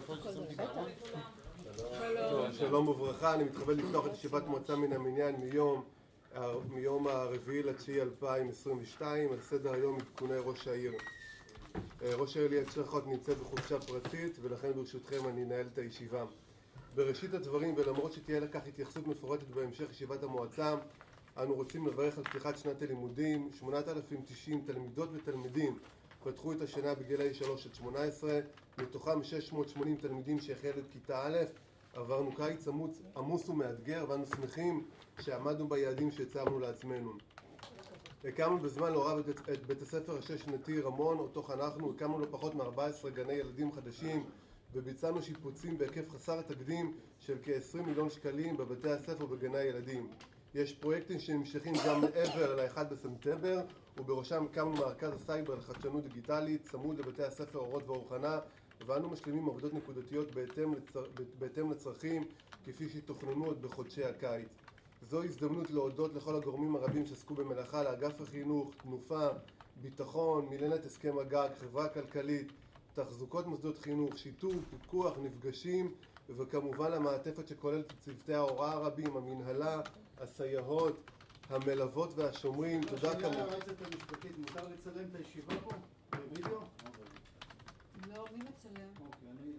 שלום וברכה, אני מתכבד לפתוח את ישיבת מועצה מן המניין מיום ה4/9/2022. על סדר היום עדכוני ראש העיר. ראש העיר ליאת שרחוט נמצא בחופשה פרטית, ולכן ברשותכם אני אנהל את הישיבה. בראשית הדברים, ולמרות שתהיה לכך התייחסות מפורטת בהמשך ישיבת המועצה, אנו רוצים לברך על פתיחת שנת הלימודים. 8,090 תלמידות ותלמידים פתחו את השנה בגילאי 3-18, מתוכם 680 תלמידים שהחלו את כיתה א'. עברנו קיץ עמוס ומאתגר, ואנו שמחים שעמדנו ביעדים שהצבנו לעצמנו. הקמנו בזמן לא רב את בית הספר השש-שנתי רמון, אותו חנכנו. הקמנו לא פחות מ-14 גני ילדים חדשים, וביצענו שיפוצים בהיקף חסר תקדים של כ-20 מיליון שקלים בבתי הספר ובגני הילדים. יש פרויקטים שנמשכים גם מעבר ל-1 בספטמבר, ובראשם הקמנו מרכז הסייבר לחדשנות דיגיטלית צמוד לבתי הספר אורות ואור חנה, ואנו משלימים עבודות נקודתיות בהתאם לצרכים כפי שתוכננו עוד בחודשי הקיץ. זו הזדמנות להודות לכל הגורמים הרבים שעסקו במלאכה, לאגף החינוך, תנופה, ביטחון, מילנת הסכם הגג, חברה כלכלית, תחזוקות מוסדות חינוך, שיטור, פיקוח, נפגשים, וכמובן המעטפת שכוללת את צוותי ההוראה הרבים, המנהלה, הסייעות, המלוות והשומרים. תודה כמובן. שאלה ליועצת המשפטית, מותר לצלם את הישיבה פה? בווידאו? לא, מי מצלם? אוקיי, אני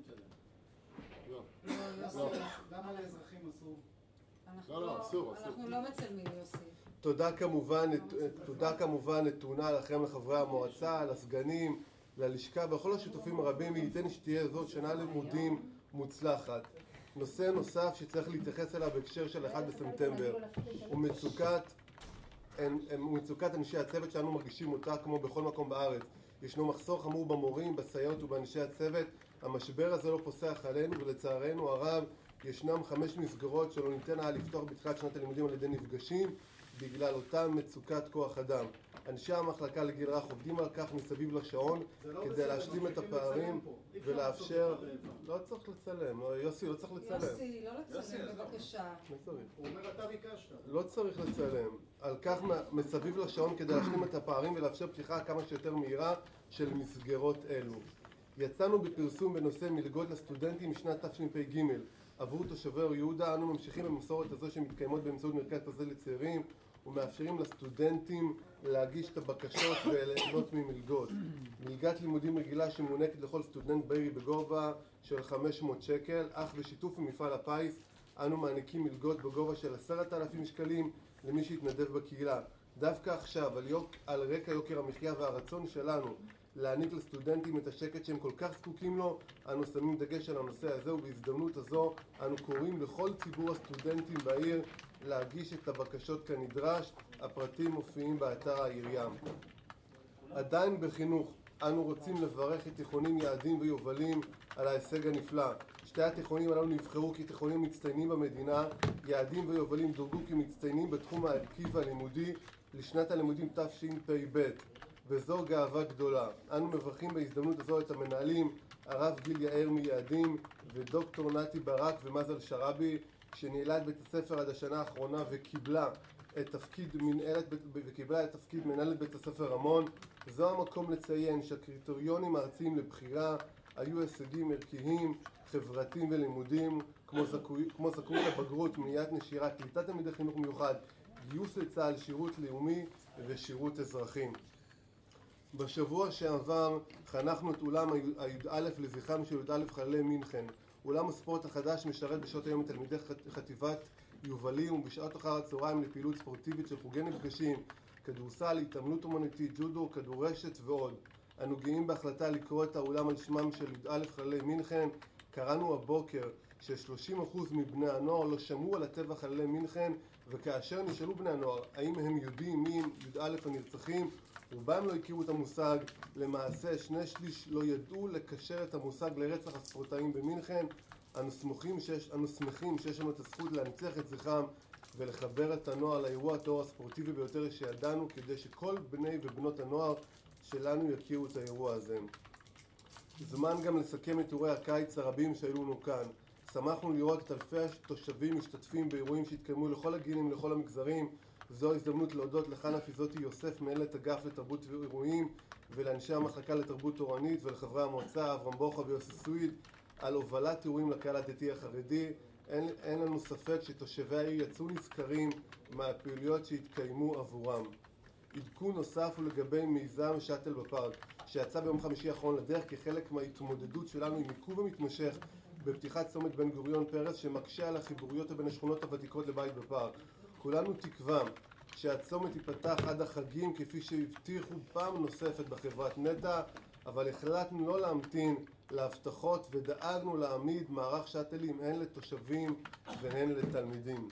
אצלם. לא. גם על האזרחים אסור. אנחנו לא מצלמים, יוסי. תודה כמובן נתונה לכם, לחברי המועצה, לסגנים, ללשכה ולכל השותפים הרבים. ייתן שתהיה זאת שנה לימודים מוצלחת. נושא נוסף שצריך להתייחס אליו בהקשר של 1 בספטמבר הוא מצוקת אנשי הצוות שאנו מרגישים אותה כמו בכל מקום בארץ. ישנו מחסור חמור במורים, בסייעות ובאנשי הצוות. המשבר הזה לא פוסח עלינו, ולצערנו הרב ישנם 5 מסגרות שלא ניתן היה לפתוח בתחילת שנת הלימודים על ידי נפגשים בגלל אותה מצוקת כוח אדם. אנשי המחלקה לגיל רך עובדים על כך מסביב לשעון כדי להשלים את הפערים ולאפשר... לא צריך לצלם, יוסי, לא צריך לצלם. יוסי, לא לצלם, בבקשה. לא צריך. הוא אומר, אתה ביקשת. לא צריך לצלם. על כך מסביב לשעון כדי להשלים את הפערים ולאפשר פתיחה כמה שיותר מהירה של מסגרות אלו. יצאנו בפרסום בנושא מלגות לסטודנטים משנת תשפ"ג עבור תושבי אור יהודה. אנו ממשיכים במסורת הזו שמתקיימות באמצעות מרכז פזל לצעירים ומאפשרים לסטודנטים להגיש את הבקשות וליהנות ממלגות. מלגת לימודים רגילה שמוענקת לכל סטודנט בעיר בגובה של 500 שקל, אך בשיתוף עם מפעל הפיס אנו מעניקים מלגות בגובה של 10,000 שקלים למי שיתנדב בקהילה. דווקא עכשיו, על רקע יוקר המחיה והרצון שלנו להעניק לסטודנטים את השקט שהם כל כך זקוקים לו, אנו שמים דגש על הנושא הזה, ובהזדמנות הזו אנו קוראים לכל ציבור הסטודנטים בעיר להגיש את הבקשות כנדרש. הפרטים מופיעים באתר העירייה. עדיין בחינוך, אנו רוצים לברך את תיכונים יעדים ויובלים על ההישג הנפלא. שתי התיכונים הללו נבחרו כתיכונים מצטיינים במדינה. יעדים ויובלים דורגו כמצטיינים בתחום הערכי והלימודי לשנת הלימודים תשפ"ב, וזו גאווה גדולה. אנו מברכים בהזדמנות הזו את המנהלים הרב גיל יאיר מיעדים ודוקטור נתי ברק ומזל שרבי, שניהלה את בית הספר עד השנה האחרונה וקיבלה את תפקיד מנהלת בית הספר רמון. זו המקום לציין שהקריטריונים הארציים לבחירה היו הישגים ערכיים, חברתיים ולימודים, כמו זכאות לבגרות, מניעת נשירה, קליטת תלמידי חינוך מיוחד, גיוס לצה"ל, שירות לאומי ושירות אזרחים. בשבוע שעבר חנכנו את אולם הי"א לזכרם של י"א חללי מינכן. אולם הספורט החדש משרת בשעות היום את תלמידי חטיבת יובלים, ובשעות אחר הצהריים לפעילות ספורטיבית של חוגי נפגשים, כדורסל, התעמלות אומנותית, ג'ודו, כדורשת ועוד. אנו גאים בהחלטה לקרוא את האולם על שמם של י"א חללי מינכן. קראנו הבוקר ש30% מבני הנוער לא שמעו על הטבח חללי מינכן, וכאשר נשאלו בני הנוער האם הם יודעים מי י"א הנרצחים, רובם לא הכירו את המושג. למעשה 2/3 לא ידעו לקשר את המושג לרצח הספורטאים במינכן. אנו שמחים שיש לנו את הזכות להנציח את זכרם ולחבר את הנוער לאירוע הטרור הספורטיבי ביותר שידענו, כדי שכל בני ובנות הנוער שלנו יכירו את האירוע הזה. זמן גם לסכם את אירועי הקיץ הרבים שהיו לנו כאן. שמחנו לראות את אלפי התושבים משתתפים באירועים שהתקיימו לכל הגילים, לכל המגזרים. זו ההזדמנות להודות לחנה פיזוטי יוסף, מנהלת אגף לתרבות ואירועים, ולאנשי המחלקה לתרבות תורנית, ולחברי המועצה אברהם בוכה ויוסי סוויד על הובלת אירועים לקהל הדתי החרדי. אין לנו ספק שתושבי העיר יצאו נזכרים מהפעילויות שהתקיימו עבורם. עדכון נוסף הוא לגבי מיזם שאטל בפארק, שיצא ביום חמישי האחרון לדרך כחלק מההתמודדות שלנו עם עיכוב המתמשך בפתיחת צומת בן גוריון פרס, שמקשה על החיבוריות בין השכונות הוותיקות לבית בפארק. כולנו תקווה שהצומת ייפתח עד החגים כפי שהבטיחו פעם נוספת בחברת נטע, אבל החלטנו לא להמתין להבטחות ודאגנו להעמיד מערך שאטלים הן לתושבים והן לתלמידים.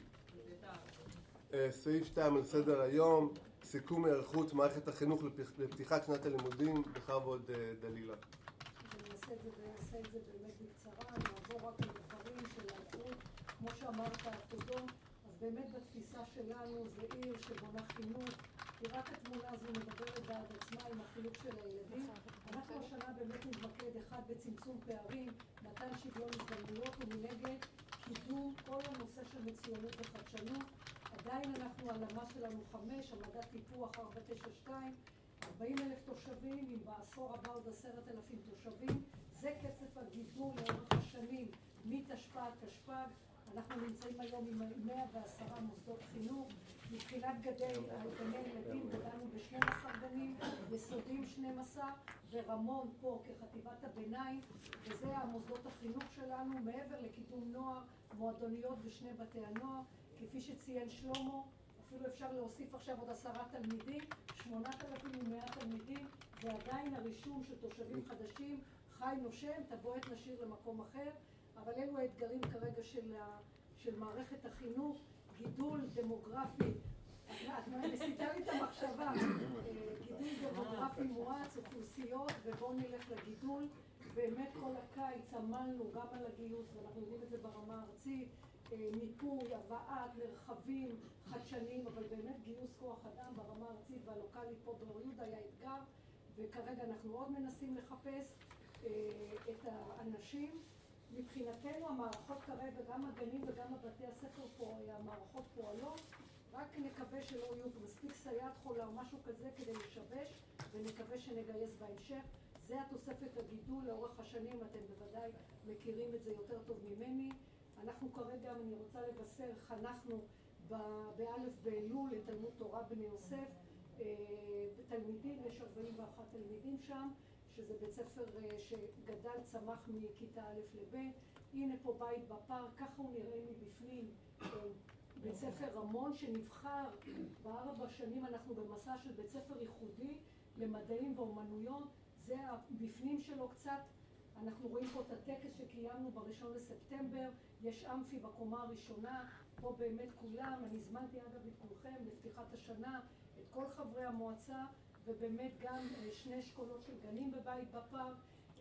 סעיף 2 על סדר היום, סיכום היערכות מערכת החינוך לפתיחת שנת הלימודים. בכבוד דלילה. אני אעשה את זה באמת בקצרה, נעבור רק על דברים של היערכות. כמו שאמרת, תודות, אז באמת בתפיסה שלנו זה עיר שבונה חינוך, כי רק התמונה הזו מדברת בעד עצמה עם החינוך של הילדים. אנחנו השנה באמת נתמקד אחד בצמצום פערים, מתן שוויון הזדמנויות, ומנגד קידום כל הנושא של מצוינות וחדשנות. עדיין אנחנו, הלמה שלנו 5, המדד טיפוח 492, 40,000 תושבים, עם בעשור הבא עוד 10,000 תושבים. זה קצב הגידול לאורך השנים מתשפ"ג תשפ"ג. אנחנו נמצאים היום עם 110 מוסדות חינוך. מבחינת גני ילדים גדלנו ב-12 גנים, יסודיים 12, ורמון פה כחטיבת הביניים, וזה המוסדות החינוך שלנו, מעבר לקידום נוער, מועדוניות ושני בתי הנוער. כפי שציין שלמה, אפילו אפשר להוסיף עכשיו עוד 10 תלמידים, 8,100 תלמידים, ועדיין הרישום של תושבים חדשים, חי נושם, תבואת נשאיר למקום אחר, אבל אלו האתגרים כרגע של מערכת החינוך, גידול דמוגרפי, את מסיתה לי את המחשבה, גידול דמוגרפי מואץ, אוכלוסיות, ובואו נלך לגידול. באמת כל הקיץ עמלנו גם על הגיוס, ואנחנו יודעים את זה ברמה הארצית, מיפוי, הבאת, מרחבים, חדשנים, אבל באמת גיוס כוח אדם ברמה הארצית והלוקלית פה באור יהודה היה אתגר, וכרגע אנחנו עוד מנסים לחפש את האנשים. מבחינתנו המערכות כרגע, גם הגנים וגם הבתי הספר פה, המערכות פועלות, רק נקווה שלא יהיו מספיק סייעת חולה או משהו כזה כדי לשבש, ונקווה שנגייס בהמשך. זה התוספת הגידול לאורך השנים, אתם בוודאי מכירים את זה יותר טוב ממני. אנחנו כרגע, אני רוצה לבשר, חנכנו באלף באלול לתלמוד תורה בני יוסף, תלמידים, יש 41 תלמידים שם, שזה בית ספר שגדל, צמח מכיתה א' לב'. הנה פה בית בפארק, ככה הוא נראה מבפנים. בית ספר רמון שנבחר ב4 שנים, אנחנו במסע של בית ספר ייחודי למדעים ואומנויות, זה הבפנים שלו קצת. אנחנו רואים פה את הטקס שקיימנו ב1 לספטמבר, יש אמפי בקומה הראשונה, פה באמת כולם, אני הזמנתי אגב את כולכם לפתיחת השנה, את כל חברי המועצה, ובאמת גם 2 אשכולות של גנים בבית בפארק,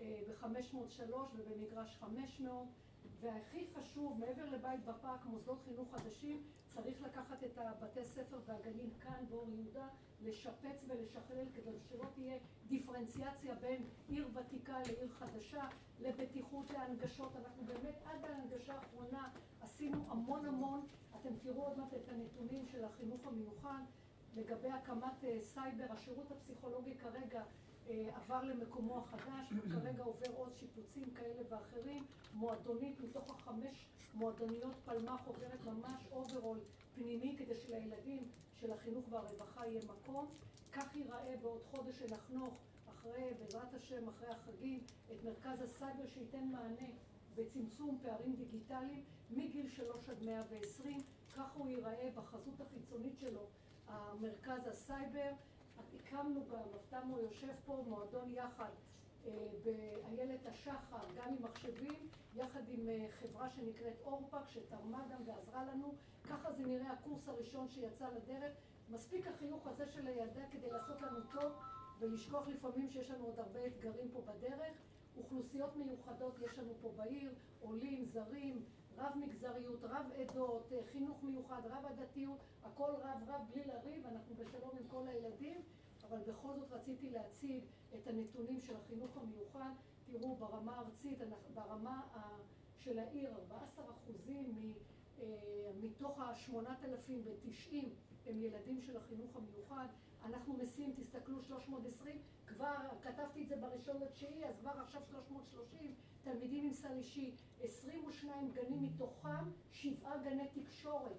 ב503 ובמגרש 500, והכי חשוב, מעבר לבית בפארק, מוסדות חינוך חדשים, צריך לקחת את הבתי ספר והגנים כאן באור יהודה, לשפץ ולשכלל כדי שלא תהיה דיפרנציאציה בין עיר ותיקה לעיר חדשה, לבטיחות, להנגשות. אנחנו באמת עד ההנגשה האחרונה עשינו המון. אתם תראו עוד מעט את הנתונים של החינוך המיוחד לגבי הקמת סייבר. השירות הפסיכולוגי כרגע עבר למקומו החדש, וכרגע עובר עוד שיפוצים כאלה ואחרים. מועדונית מתוך 5 מועדוניות פלמח עוברת ממש אוברול פנימי כדי שלילדים של החינוך והרווחה יהיה מקום. כך ייראה בעוד חודש שנחנוך אחרי, בעזרת השם, אחרי החגים, את מרכז הסייבר שייתן מענה בצמצום פערים דיגיטליים מגיל 3 עד 120. כך הוא ייראה בחזות החיצונית שלו, המרכז הסייבר. הקמנו גם, אבטמו יושב פה, מועדון יחד באיילת השחר, גם עם מחשבים, יחד עם חברה שנקראת אורפק, שתרמה גם ועזרה לנו. ככה זה נראה הקורס הראשון שיצא לדרך. מספיק החיוך הזה של הילדה כדי לעשות לנו טוב, ולשכוח לפעמים שיש לנו עוד הרבה אתגרים פה בדרך. אוכלוסיות מיוחדות יש לנו פה בעיר, עולים, זרים, רב מגזריות, רב עדות, חינוך מיוחד, רב עדתיות, הכל רב בלי לריב, אנחנו בשלום עם כל הילדים. אבל בכל זאת רציתי להציג את הנתונים של החינוך המיוחד. תראו, ברמה הארצית, ברמה של העיר, 14% מתוך ה-8,090 הם ילדים של החינוך המיוחד. אנחנו מסיעים, תסתכלו 320, כבר כתבתי את זה ב1.9, אז כבר עכשיו 330 תלמידים עם סל אישי, 22 גנים מתוכם, 7 גני תקשורת,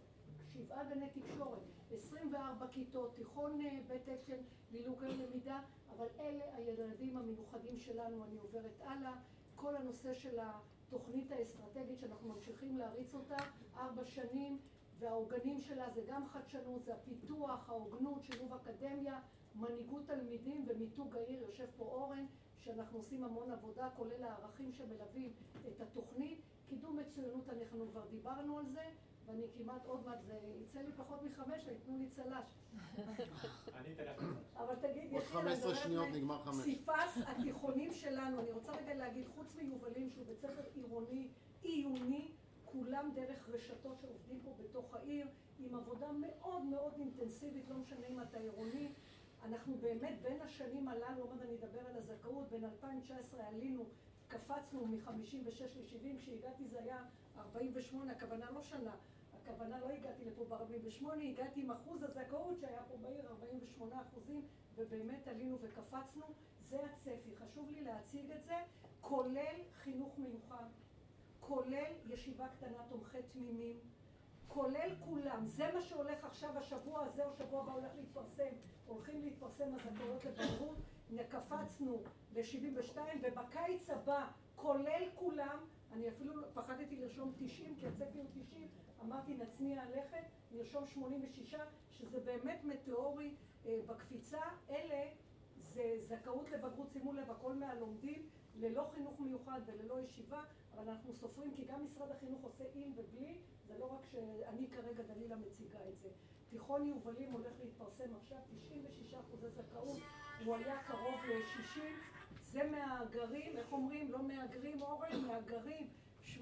24 כיתות, תיכון בית אשל, לילוקי למידה, אבל אלה הילדים המיוחדים שלנו. אני עוברת הלאה, כל הנושא של התוכנית האסטרטגית שאנחנו ממשיכים להריץ אותה 4 שנים, והעוגנים שלה זה גם חדשנות, זה הפיתוח, ההוגנות, שילוב אקדמיה, מנהיגות תלמידים ומיתוג העיר. יושב פה אורן, שאנחנו עושים המון עבודה, כולל הערכים שמלווים את התוכנית. קידום מצוינות, אנחנו כבר דיברנו על זה, ואני כמעט עוד מעט, זה יצא לי פחות מ5, ויתנו לי צל"ש. אני אתן לך צל"ש. אבל תגיד, עוד 15 שניות נגמר 5. פסיפס התיכונים שלנו, אני רוצה רגע להגיד, חוץ מיובלים, שהוא בית ספר עירוני, עיוני, כולם דרך רשתות שעובדים פה בתוך העיר, עם עבודה מאוד מאוד אינטנסיבית, לא משנה אם אתה עירוני. אנחנו באמת בין השנים הללו, עוד אני אדבר על הזכאות, בין 2019 עלינו, קפצנו מ-56 ל-70, כשהגעתי זה היה 48, הכוונה לא שנה, הכוונה לא הגעתי לפה ב-48, הגעתי עם אחוז הזכאות שהיה פה בעיר 48%, ובאמת עלינו וקפצנו. זה הצפי, חשוב לי להציג את זה, כולל חינוך מיוחד, כולל ישיבה קטנה תומכי תמימים, כולל כולם. זה מה שהולך עכשיו, השבוע הזה או שבוע הבא הולך להתפרסם, הולכים להתפרסם הזכאות לבגרות, קפצנו ל-72, ובקיץ הבא, כולל כולם, אני אפילו פחדתי לרשום 90, כי הצפי הוא 90, אמרתי נצניע הלכת, נרשום 86, שזה באמת מטאורי בקפיצה. אלה זה זכאות לבגרות, שימו לב, הכל מהלומדים, ללא חינוך מיוחד וללא ישיבה, אבל אנחנו סופרים, כי גם משרד החינוך עושה עם ובלי, זה לא רק שאני כרגע דלילה מציגה את זה. תיכון יובלים הולך להתפרסם עכשיו, 96% זכאות, הוא היה קרוב ל-60, זה מהגרים, איך אומרים? לא מהגרים אורן, מהגרים, 85%,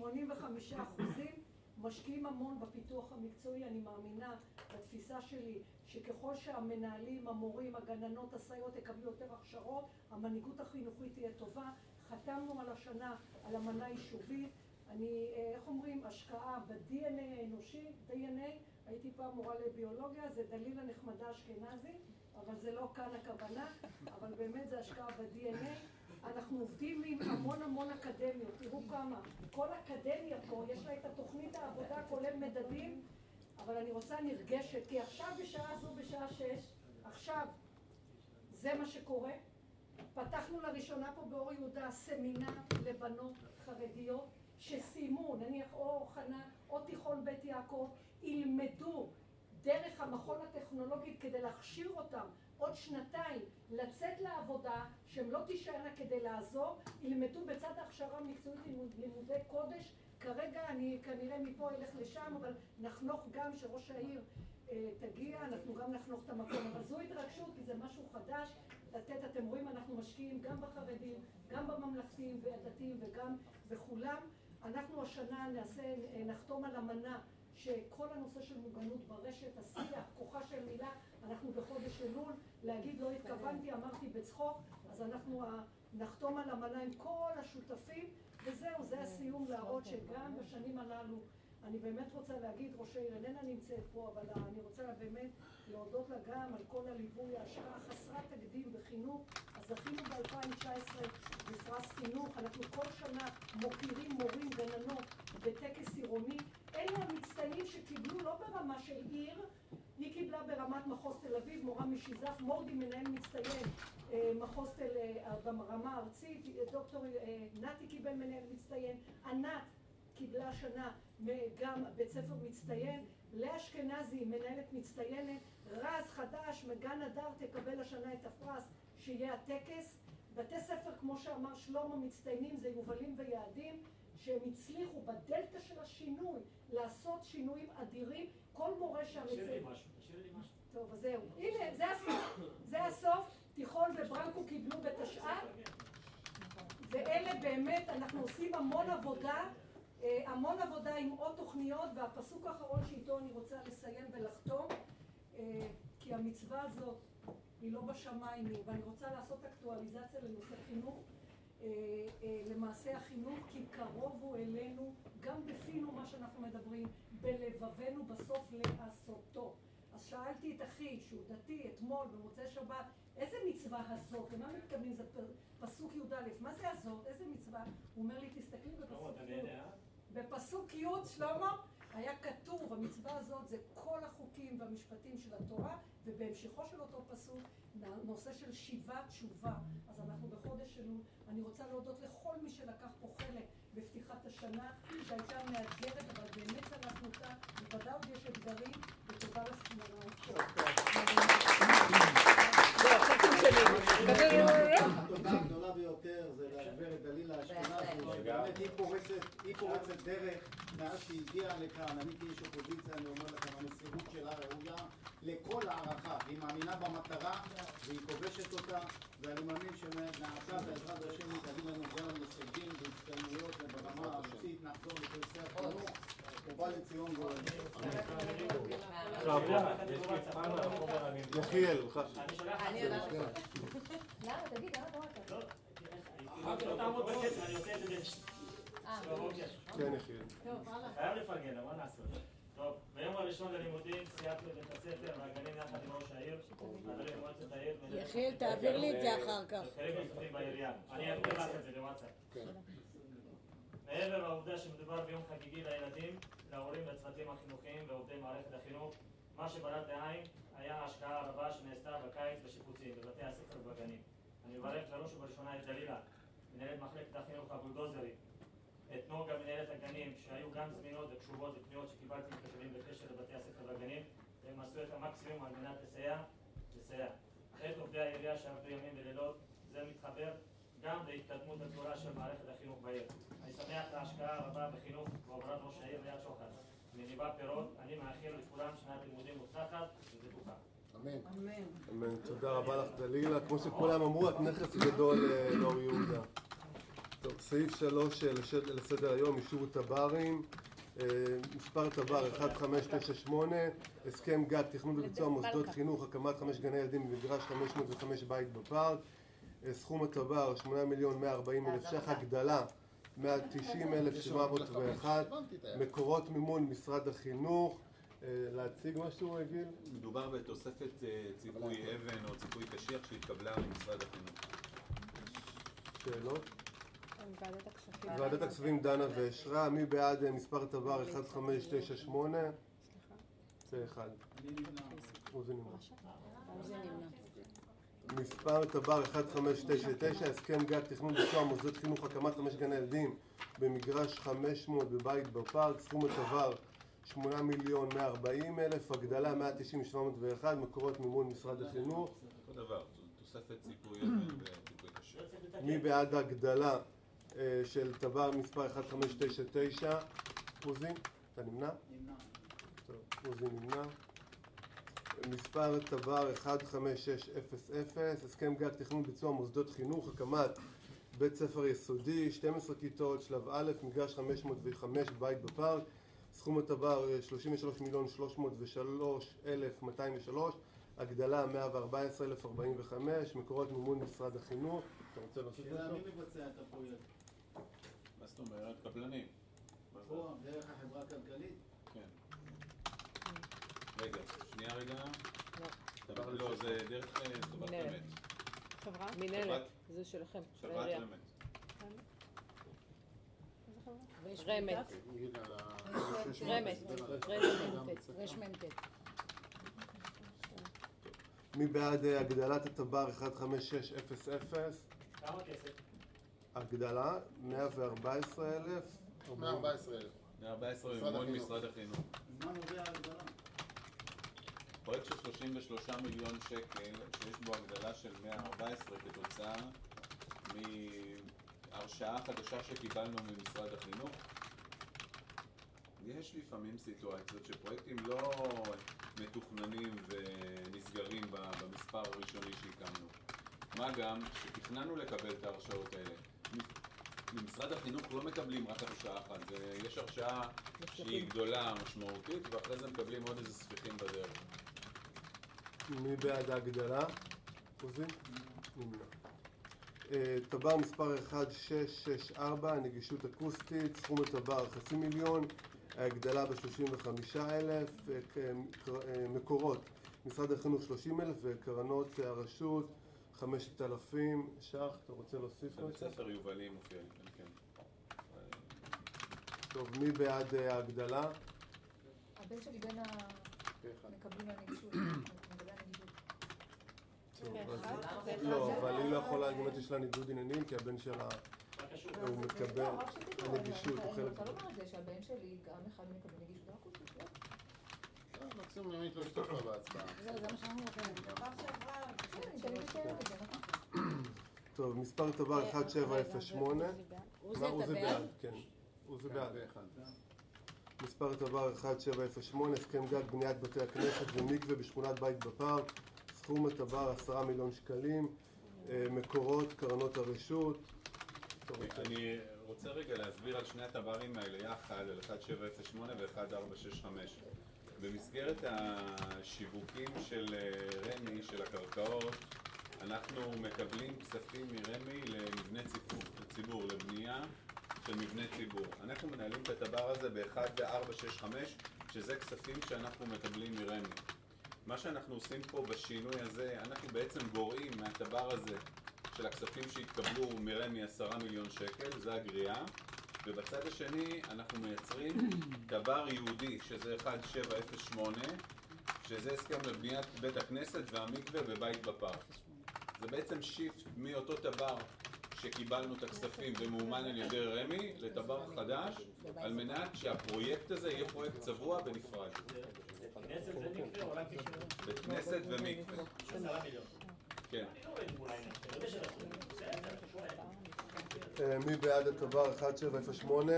משקיעים המון בפיתוח המקצועי. אני מאמינה בתפיסה שלי שככל שהמנהלים, המורים, הגננות, הסייעות יקבלו יותר הכשרות, המנהיגות החינוכית תהיה טובה. חתמנו על השנה על אמנה יישובית, אני, איך אומרים, השקעה ב-DNA האנושי, DNA, הייתי פעם מורה לביולוגיה, זה דלילה נחמדה אשכנזי, אבל זה לא כאן הכוונה, אבל באמת זה השקעה ב-DNA. אנחנו עובדים עם המון אקדמיות, תראו כמה, כל אקדמיה פה, יש לה את התוכנית העבודה כולל מדדים, אבל אני רוצה נרגשת, כי עכשיו בשעה זו, בשעה 6, עכשיו, זה מה שקורה. פתחנו לראשונה פה באור יהודה סמינר לבנות חרדיות שסיימו, נניח או חנה או תיכון בית יעקב, ילמדו דרך המכון הטכנולוגית כדי להכשיר אותם עוד 2 לצאת לעבודה, שהם לא תישארנה כדי לעזור, ילמדו בצד ההכשרה המקצועית לימודי קודש. כרגע אני כנראה מפה אלך לשם, אבל נחנוך גם שראש העיר תגיע, אנחנו גם נחנוך את המקום, אבל זו התרגשות, כי זה משהו חדש לתת. אתם רואים, אנחנו משקיעים גם בחרדים, גם בממלכתיים והדתיים וגם בכולם. אנחנו השנה נחתום על אמנה שכל הנושא של מוגנות ברשת, השיח, כוחה של מילה, אנחנו בחודש אלול, להגיד לא התכוונתי, אמרתי בצחוק, אז אנחנו נחתום על אמנה עם כל השותפים, וזהו, זה הסיום, להראות שגם בשנים הללו, אני באמת רוצה להגיד, ראש העיר איננה נמצאת פה, אבל אני רוצה באמת להודות לה גם על כל הליווי, ההשקעה חסרת תקדים בחינוך. אז זכינו ב-2019 בפרס חינוך, אנחנו כל שנה מוקירים מורים גננות בטקס עירוני. אלה המצטיינים שקיבלו לא ברמה של עיר, היא קיבלה ברמת מחוז תל אביב, מורה משיזף, מורדי מנהל מצטיין מחוז ברמה הארצית, דוקטור נתי קיבל מנהל מצטיין, ענת קיבלה שנה גם בית ספר מצטיין, לאשכנזי מנהלת מצטיינת, רז חדש מגן הדר תקבל השנה את הפרס שיהיה הטקס. בתי ספר כמו שאמר שלמה מצטיינים זה יובלים ויעדים שהם הצליחו בדלטה של השינוי לעשות שינויים אדירים. כל מורה תשאיר לי משהו. טוב, אז זהו. הנה, זה הסוף. זה הסוף. תיכון וברנקו קיבלו בתשעה. ואלה באמת, אנחנו עושים המון עבודה עם עוד תוכניות, והפסוק האחרון שאיתו אני רוצה לסיים ולחתום, כי המצווה הזאת היא לא בשמיים, ואני רוצה לעשות אקטואליזציה לנושא חינוך, למעשה החינוך, כי קרוב הוא אלינו, גם בפינו מה שאנחנו מדברים, בלבבנו בסוף לעשותו. אז שאלתי את אחי, שהוא דתי, אתמול, במוצאי שבת, איזה מצווה הזאת? למה מתכוונים? זה פסוק י"א, מה זה הזאת? איזה מצווה? הוא אומר לי, תסתכלי בפסוק י'. בפסוק י', שלמה, היה כתוב, המצווה הזאת זה כל החוקים והמשפטים של התורה, ובהמשכו של אותו פסוק, נושא של שיבת תשובה. אז אנחנו בחודש שלנו, אני רוצה להודות לכל מי שלקח פה חלק בפתיחת השנה, שהייתה מאתגרת, אבל באמת צלחנו אותה, בוודאי עוד יש אתגרים, ותודה לסמונה. התודה הגדולה ביותר זה לגברת דלילה אשכנזי, שבאמת היא פורצת דרך מאז שהגיעה לכאן. אני כאיש אופוזיציה, אני אומר לכם, המסירות שלה ראויה לכל הערכה. היא מאמינה במטרה והיא כובשת אותה, ואני מאמין שמעתה בעזרת השם היא תביא לנו גם הישגים והצטיינויות ברמה הארצית. נחזור לפרסי החינוך, ובא לציון גואל. יחיאל, למה? תגיד, למה אתה אומר ככה? לא תעמוד בקצב, אני עושה את זה כן, יחיאל. חייב לפרגן, מה נעשה? טוב, ביום הראשון ללימודים סיירתי בבית הספר והגנים יחד עם ראש העיר, חברים במועצת העיר. יחיאל, תעביר לי את זה אחר כך. חלק נוספים בעירייה. אני אעביר לך את זה בוואטסאפ. מעבר לעובדה שמדובר ביום חגיגי לילדים, להורים והצוותים החינוכיים ועובדי מערכת החינוך, מה שבלט לעין היה ההשקעה הרבה שנעשתה בקיץ בשיפוצים בבתי הספר ובגנים. אני מברך בראש ובראשונה את דלילה, מנהלת מחלקת החינוך הבולדוזרית, את נוגה, מנהלת הגנים, שהיו גם זמינות וקשובות לפניות שקיבלתי מתושבים בקשר לבתי הספר והגנים, והם עשו את המקסימום על מנת לסייע. את עובדי העירייה שעבדו ימים ולילות, זה מתחבר גם בהתקדמות התורה של מערכת החינוך בעיר. אני שמח להשקעה הרבה בחינוך ועוברת ראש העיר ליד שוחד. מניבה פירות, אני מאחל לכולם שנת לימודים מוצלחת וזבוקה. אמן. אמן. תודה רבה לך דלילה. כמו שכולם אמרו, את נכס גדול לאור יהודה. טוב, סעיף 3 לסדר היום, אישור תב"רים. מספר תב"ר 1598, הסכם גג תכנון וביצוע מוסדות חינוך, הקמת 5 גני ילדים במגרש 505 בית בפארק. סכום התב"ר 8,140,000 ש"ח, הגדלה 190,701, מקורות מימון משרד החינוך. להציג משהו, גיל? מדובר בתוספת ציפוי אבן או ציפוי קשיח שהתקבלה ממשרד החינוך. שאלות? ועדת הכספים דנה ואישרה. מי בעד מספר תב"ר 1598? זה אחד. זה נמנע. מספר תב"ר 1599, הסכם גג תכנון ביצוע מוסדות חינוך, הקמת 5 גני ילדים במגרש 500 בבית בפארק. סכום התב"ר 8,140,000, הגדלה 190,701, מקורות מימון משרד החינוך. אותו דבר, תוספת ציפוי אבן וציפוי קשיח. מי בעד ההגדלה של תב"ר מספר 1599? עוזי, אתה נמנע? נמנע. טוב, עוזי נמנע. מספר תב"ר 15600, הסכם גג תכנון ביצוע מוסדות חינוך, הקמת בית ספר יסודי, 12 כיתות, שלב א', מגרש 505 בית בפארק. סכום התב"ר 33,303,203, הגדלה 114,045, מקורות מימון משרד החינוך. אתה רוצה להוסיף משהו? שאלה, מי מבצע את הפרויקט? מה זאת אומרת? קבלנים. פה, דרך החברה הכלכלית? כן. רגע. לא, זה דרך חברת רמת. חברה? מנהלת. זה שלכם, של חברת העירייה. רמת. רמת. רשמנטת. מי בעד הגדלת התב"ר 15600? כמה כסף? הגדלה 114,000. 114 מימון משרד החינוך. מה נובע ההגדלה? פרויקט של 33 מיליון שקל, שיש בו הגדלה של 114 כתוצאה מהרשאה חדשה שקיבלנו ממשרד החינוך. יש לפעמים סיטואציות שפרויקטים לא מתוכננים ונסגרים במספר הראשוני שהקמנו. מה גם שתכננו לקבל את ההרשאות האלה. במשרד החינוך לא מקבלים רק הרשאה אחת, יש הרשאה שהיא גדולה, משמעותית, ואחרי זה מקבלים עוד איזה ספיחים בדרך. מי בעד ההגדלה? עוזי? נמנע. תב"ר מספר 1664, נגישות אקוסטית, סכום התב"ר 500,000, ההגדלה ב-35,000, מקורות משרד החינוך 30,000 וקרנות הרשות 5,000 ש"ח. אתה רוצה להוסיף בית משהו? ספר יובלים מופיע לי, כן. טוב, מי בעד ההגדלה? הבן שלי בין המקבלים לנגישות, לגבי הנגישות. לא, אבל היא לא יכולה, אם יש לה ניגוד עניינים, כי הבן שלה הוא מקבל הנגישות, הוא חלק. אתה לא אומר את זה שהבן שלי גם אחד מקבל נגישות, רק הוא תשתף. מקסימום ימית לא השתתפה בהצבעה. זה מה שאנחנו אומרים. טוב, מספר טב"ר 1708. עוזי, מה אתה עוזי בעד? בעד? כן, עוזי בעד. מספר טב"ר 1708, הסכם גג בניית בתי הכנסת ומקווה בשכונת בית בפארק. סכום הטב"ר 10 מיליון שקלים. מקורות, קרנות הרשות. אני רוצה רגע להסביר על שני הטב"רים האלה יחד, על 1708 ו-1465. במסגרת השיווקים של רמ"י, של הקרקעות, אנחנו מקבלים כספים מרמ"י למבני ציבור, לבנייה של מבני ציבור. אנחנו מנהלים את הטב"ר הזה ב-1465, שזה כספים שאנחנו מקבלים מרמ"י. מה שאנחנו עושים פה בשינוי הזה, אנחנו בעצם גורעים מהטב"ר הזה של הכספים שהתקבלו מרמ"י 10 מיליון שקל, זה הגריעה, ובצד השני אנחנו מייצרים טב"ר יהודי, שזה 1708, שזה הסכם לבניית בית הכנסת והמקווה בבית בפארק. זה בעצם שיפט מאותו טב"ר שקיבלנו את הכספים ומאומן על ידי רמ"י לטב"ר חדש, על מנת שהפרויקט הזה יהיה פרויקט צבוע בנפרד. כנסת ומקווה או רק קישור? בית כנסת ומקווה. 10 מיליון. כן. אני לא רואה מול העיניים, אני יודע שאנחנו מי בעד הטב"ר 1708?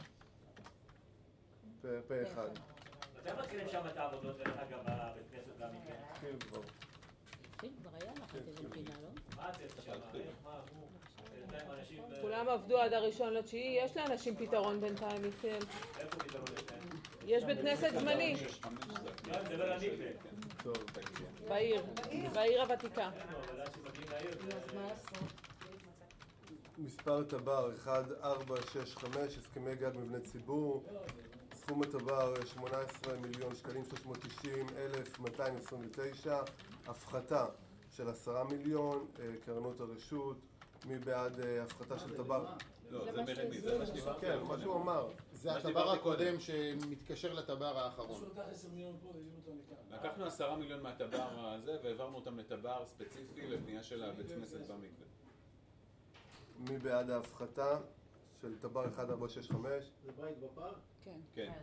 פה אחד. מתי מתחילים שם את העבודות דרך אגב בבית כנסת והמקווה? כן, כבר. כבר היה לך את איזה בחינה, לא? מה הצפי שם? בינתיים אנשים... כולם עבדו עד 1.9, יש לאנשים פתרון בינתיים, מיכאל. איפה פתרון יש להם? יש בית כנסת זמני, לא, אני מדבר על המקווה. טוב. בעיר הוותיקה. אבל עד שמגיעים לעיר זה... מה לעשות? מספר טב"ר 1465, הסכמי גג מבני ציבור. סכום הטב"ר 18 מיליון שקלים 390,229. הפחתה של 10 מיליון. קרנות הרשות. מי בעד הפחתה של טב"ר? לא, זה מרמ"י, זה מה שדיברתי. כן, מה שהוא אמר. זה הטב"ר הקודם שמתקשר לטב"ר האחרון. לקחנו 10 מיליון מהטב"ר הזה והעברנו אותם לטב"ר ספציפי לבנייה של הבית כנסת במקווה. מי בעד ההפחתה של טב"ר 1465? זה בית בפארק? כן. כן.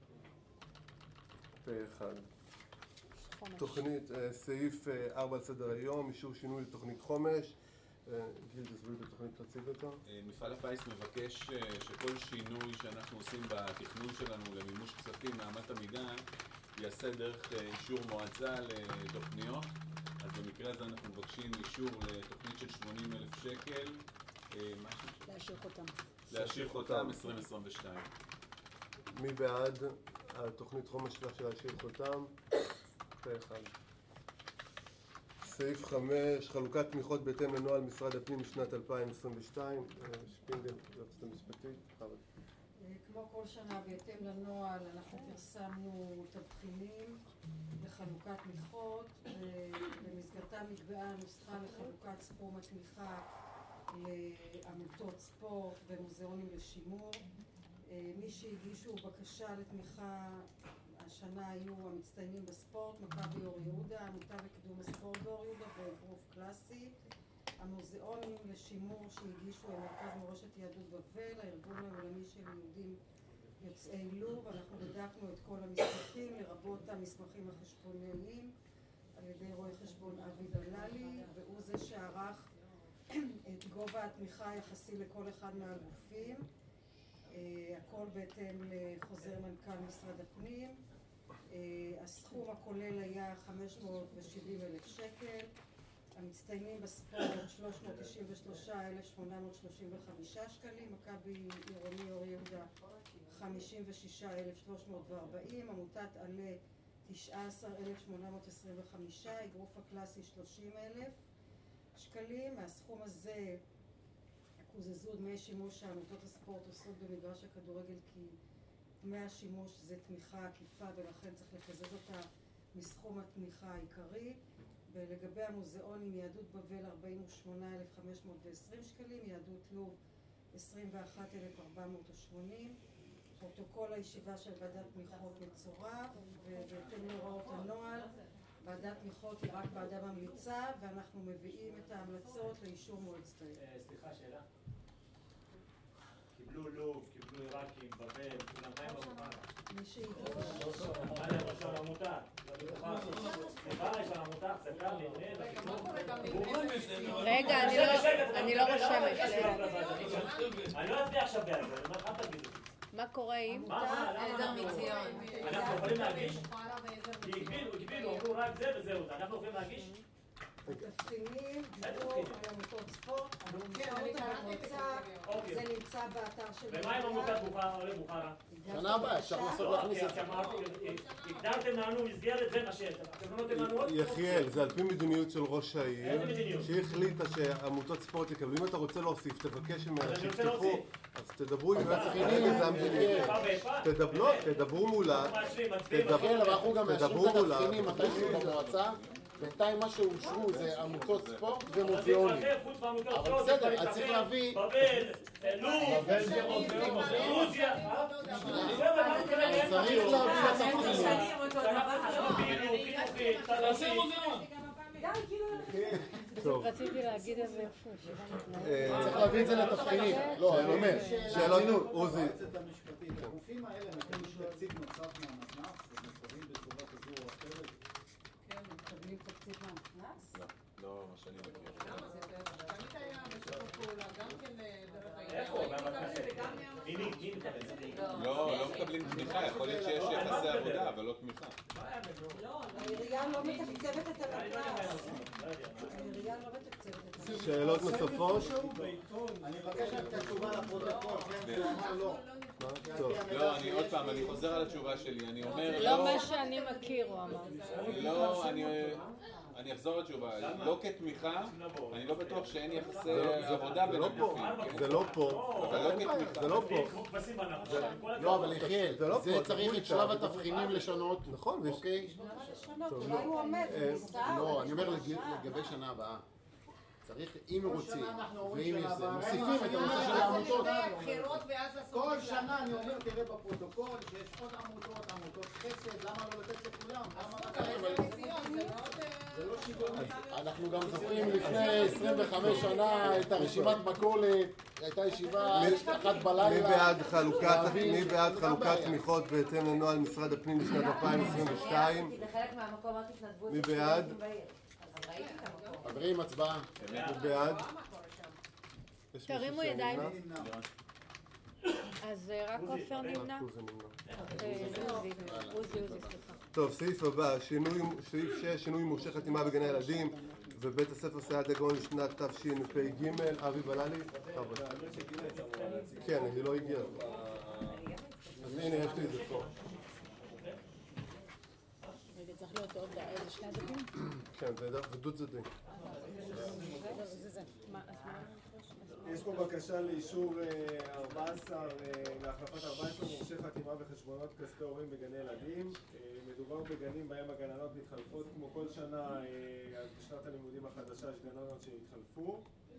פה אחד. תוכנית, סעיף 4 על סדר היום, אישור שינוי לתוכנית חומש. גיל, תסביר את התוכנית, תציג אותה. מפעל הפיס מבקש שכל שינוי שאנחנו עושים בתכנון שלנו למימוש כספים מאמת המידן יעשה דרך אישור מועצה לתוכניות. אז במקרה הזה אנחנו מבקשים אישור לתוכנית של 80,000 שקל. להשאיר אותם. להשאיר חותם 2022. מי בעד התוכנית חומש שלך של להשאיר חותם? פה אחד. סעיף 5, חלוקת תמיכות בהתאם לנוהל משרד הפנים משנת 2022. שפינדל, יועצת המשפטית. כמו כל שנה בהתאם לנוהל אנחנו פרסמנו תבחינים לחלוקת תמיכות ובמסגרתה נקבעה נוסחה לחלוקת סכום התמיכה לעמותות ספורט ומוזיאונים לשימור. מי שהגישו בקשה לתמיכה השנה היו המצטיינים בספורט, מכבי אור יהודה, עמותה לקידום הספורט באור יהודה ואגרוף קלאסי. המוזיאונים לשימור שהגישו מרכז מורשת יהדות בבל, הארגון העולמי של יהודים יוצאי לוב. אנחנו בדקנו את כל המסמכים, לרבות המסמכים החשבונאיים, על ידי רואה חשבון אבי דללי, והוא זה שערך את גובה התמיכה היחסי לכל אחד מהגופים. הכל בהתאם לחוזר מנכ"ל משרד הפנים. הסכום הכולל היה 570,000 שקל. המצטיינים בספורט 393,835 שקלים. מכבי עירוני אור יהודה 56,340. עמותת עלה 19,825. אגרוף הקלאסי 30,000 שקלים. מהסכום הזה קוזזו דמי שימוש שעמותות הספורט עושות במגרש הכדורגל, כי דמי השימוש זה תמיכה עקיפה ולכן צריך לקזז אותה מסכום התמיכה העיקרי. ולגבי המוזיאונים, יהדות בבל 48,520 שקלים, יהדות לוב 21,480. פרוטוקול הישיבה של ועדת תמיכות מצורף, ובהתאם להוראות הנוהל, ועדת תמיכות היא רק ועדה ממליצה, ואנחנו מביאים את ההמלצות לאישור מועצת העיר. סליחה, שאלה. קיבלו לוב, קיבלו עיראקים, בבל, כולם מה עם הבוכרה? מי שהגיע. מה להם ראשון עמותה? סליחה, יש על עמותה, צדקה, מבנה, רגע, אני לא רושמת. אני לא אצביע עכשיו בעד זה, אני אומר, אל תגידו. מה קורה עם? עזר מציון. אנחנו יכולים להגיש? כי הגבילו, אמרו רק זה וזהו, אנחנו יכולים להגיש? התבחינים דיברו על עמותות ספורט, זה נמצא באתר של... ומה עם עמותת בוכרה? שנה הבאה, אפשר לעשות להכניס את זה. הגדרתם לנו מסגרת זה מה שאתם לא נותנים לנו עוד? יחיאל, זה על פי מדיניות של ראש העיר, שהיא החליטה שעמותות ספורט יקבלו. אם אתה רוצה להוסיף, תבקש ממנה שיפתחו, אז תדברו עם התבחינים, זה המדיניות. תדברו מולה, אבל אנחנו גם מאשרים את התבחינים מתישהו במועצה. בינתיים מה שאושרו זה עמותות ספורט ומוזיאונים. אבל בסדר, אז צריך להביא... בבל, לוב, רוסיה. צריך להביא לתבחינים. רציתי להגיד איזה יפה. צריך להביא את זה לתבחינים. לא, אני אומר. שאלות, עוזי. הגופים האלה מקבלים תקציב נוסף מהמתנ"ס, הם מקבלים בצורה כזו או אחרת. כן, מקבלים תקציב מהמתנ"ס? לא, מה שאני מכיר. תמיד היה בשיתוף פעולה, גם כן דרך איפה? לא מקבלים תמיכה, יכול להיות שיש יחסי עבודה, אבל לא תמיכה. העירייה לא מתקצבת את המתנ"ס. העירייה לא מתקצבת את המתנ"ס. שאלות נוספות? אני מבקש את התשובה לפרוטוקול, כן, הוא אמר לא. לא, עוד פעם, אני חוזר על התשובה שלי, אני אומר לא מה שאני מכיר, הוא אמר. לא, אני אחזור לתשובה, לא כתמיכה, אני לא בטוח שאין יחסי עבודה בין הגופים. זה לא פה. אבל לא כתמיכה. זה לא פה. לא, אבל יחיאל, זה צריך את שלב התבחינים לשנות. נכון. אוקיי? אולי הוא עומד, לא, אני אומר לגבי שנה הבאה. צריך, אם רוצים, ואם יש זה, מוסיפים את הנושא של העמותות. כל שנה אני אומר, תראה בפרוטוקול שיש עוד עמותות, עמותות חסד, למה לא לתת לכולם? זה לא שוויוני. אנחנו גם זוכרים לפני 25 שנה את הרשימת מכולת, הייתה ישיבה אחת בלילה. מי בעד חלוקת תמיכות בהתאם לנוהל משרד הפנים לשנת 2022? מי בעד? חברים, הצבעה. מי בעד? תרימו ידיים. אז רק עופר נמנע. עוזי, סליחה. טוב, סעיף הבא, סעיף 6, שינוי מורשה חתימה בגני ילדים ובית הספר סייעת הגאון לשנת תשפ"ג. אבי בללי? כן, אני לא הגיע. אז הנה, יש לי את זה פה. זה צריך להיות עוד איזה שני דפים? כן, זה דוד צדדי. יש פה בקשה לאישור 14, להחלפת 14 מורשי חתימה וחשבונות כספי הורים בגני ילדים. מדובר בגנים בהם הגננות מתחלפות כמו כל שנה. בשנת הלימודים החדשה יש גננות שהתחלפו.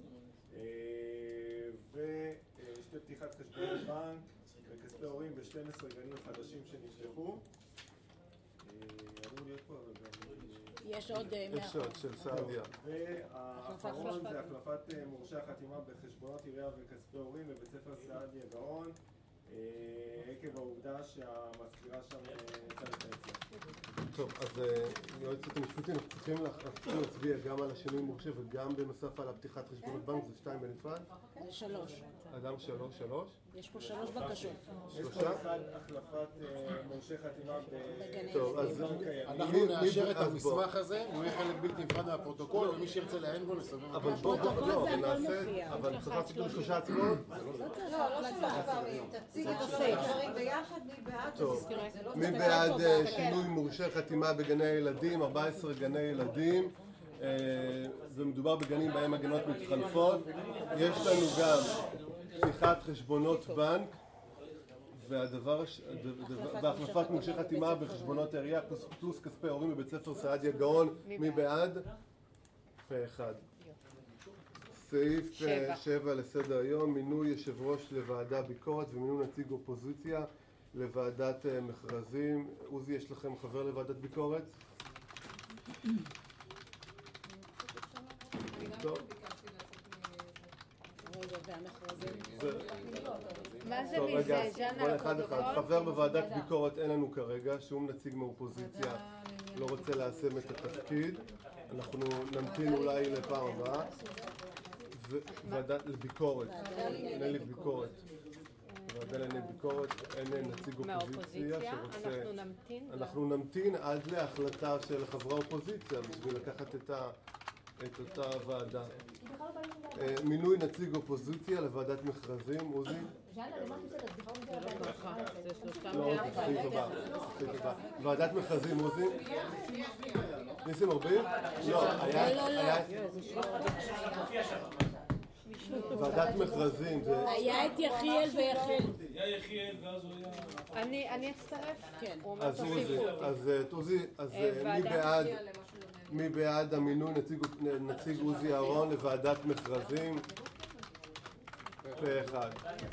ויש פתיחת חשבונות בנק וכספי הורים ב-12 גנים חדשים שנפתחו. אמור להיות פה אבל גם... יש עוד 100%. יש עוד של סעדיה. והאחרון זה החלפת מורשי החתימה בחשבונות עירייה וכספי הורים בבית ספר סעדיה גאון, עקב העובדה שהמזכירה שם יצאה לפנסיה. טוב, אז יועצת המשפטית, אנחנו צריכים להצביע גם על השינוי מורשה וגם בנוסף על הפתיחת חשבונות בנק, זה 2 בנפרד? זה 3. אדם 3. יש פה 3 בקשות. יש פה אחד החלפת מורשי חתימה בגני ילדים. אנחנו נאשר את המסמך הזה, הוא יהיה חלק בלתי נפרד מהפרוטוקול, ומי שירצה לעיין בו נסובב. אבל בוא, נעשה, אבל צריך לעשות גם 3 הצבעות? לא 3 פעמים, תציג את הדברים ביחד, מי בעד? טוב, מי בעד שינוי מורשה חתימה בגני ילדים, 14 גני ילדים, ומדובר בגנים בהם הגנות מתחלפות. יש לנו גם פתיחת חשבונות בנק והחלפת מורשי חתימה בחשבונות העירייה פלוס כספי הורים בבית ספר סעדיה גאון. מי בעד? פה אחד. סעיף 7 לסדר היום, מינוי יושב ראש לוועדה ביקורת ומינוי נציג אופוזיציה לוועדת מכרזים. עוזי, יש לכם חבר לוועדת ביקורת? טוב. מה זה מזה? ז'אנה לפרוטוקול? חבר בוועדת ביקורת אין לנו כרגע, שום נציג מאופוזיציה לא רוצה ליישם את התפקיד. אנחנו נמתין אולי לפעם הבאה. ועדה לביקורת, אין לי ביקורת. ועדה לענייני ביקורת, אין נציג אופוזיציה שרוצה... אנחנו נמתין עד להחלטה של חברי האופוזיציה בשביל לקחת את אותה ועדה. מינוי נציג אופוזיציה לוועדת מכרזים. עוזי? ועדת מכרזים. עוזי? ניסים ארביב? לא, היה... ועדת מכרזים זה... היה את יחיאל ויחיאל. היה יחיאל ואז הוא היה... אני אצטרף? כן. אז מי בעד המינוי נציג עוזי אהרון לוועדת מכרזים? פה אחד.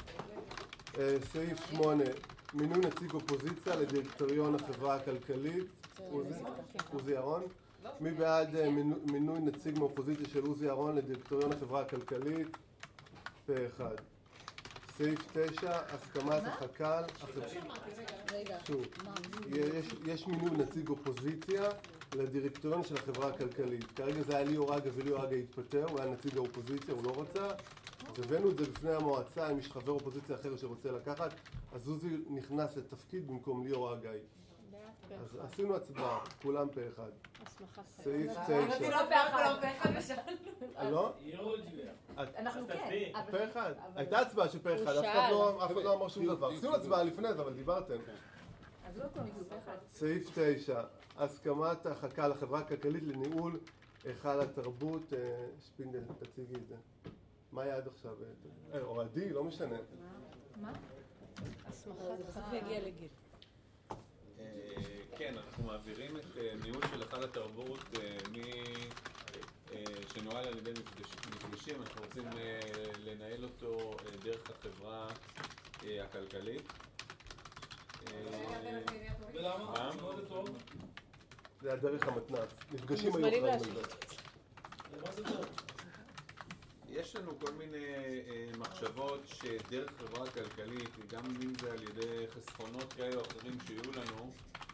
סעיף 8, מינוי נציג אופוזיציה לדירקטוריון החברה הכלכלית. עוזי אהרון. מי בעד מינוי נציג מאופוזיציה של עוזי אהרון לדירקטוריון החברה הכלכלית? פה אחד. סעיף 9, הסכמת החכ"ל. יש מינוי נציג אופוזיציה לדירקטוריון של החברה הכלכלית. כרגע זה היה ליאור אגה וליאור אגה התפטר, הוא היה נציג האופוזיציה, הוא לא רצה. אז הבאנו את זה בפני המועצה, אם יש חבר אופוזיציה אחר שרוצה לקחת, אז עוזי נכנס לתפקיד במקום ליאור אגה. אז עשינו הצבעה, כולם פה אחד. סעיף 9. לא? אנחנו כן. פה אחד. הייתה הצבעה של פה אחד, אף אחד לא אמר שום דבר. עשינו הצבעה לפני זה, אבל דיברתם. אז לא קוראים פה אחד. סעיף 9, הסכמת החכה לחברה הכלכלית לניהול היכל התרבות. שפינדל, תציגי את זה. מה היה עד עכשיו? או עדי, לא משנה. מה? הסמכת הגיע לגיל. כן, אנחנו מעבירים את ניהול של היכל התרבות שנוהל על ידי מפגשים, אנחנו רוצים לנהל אותו דרך החברה הכלכלית. ולמה? זה הדרך המתנ"ס. מפגשים היו אחראים על זה. למה זה טוב? יש לנו כל מיני מחשבות שדרך חברה כלכלית, גם אם זה על ידי חסכונות כאלה או אחרים שיהיו לנו,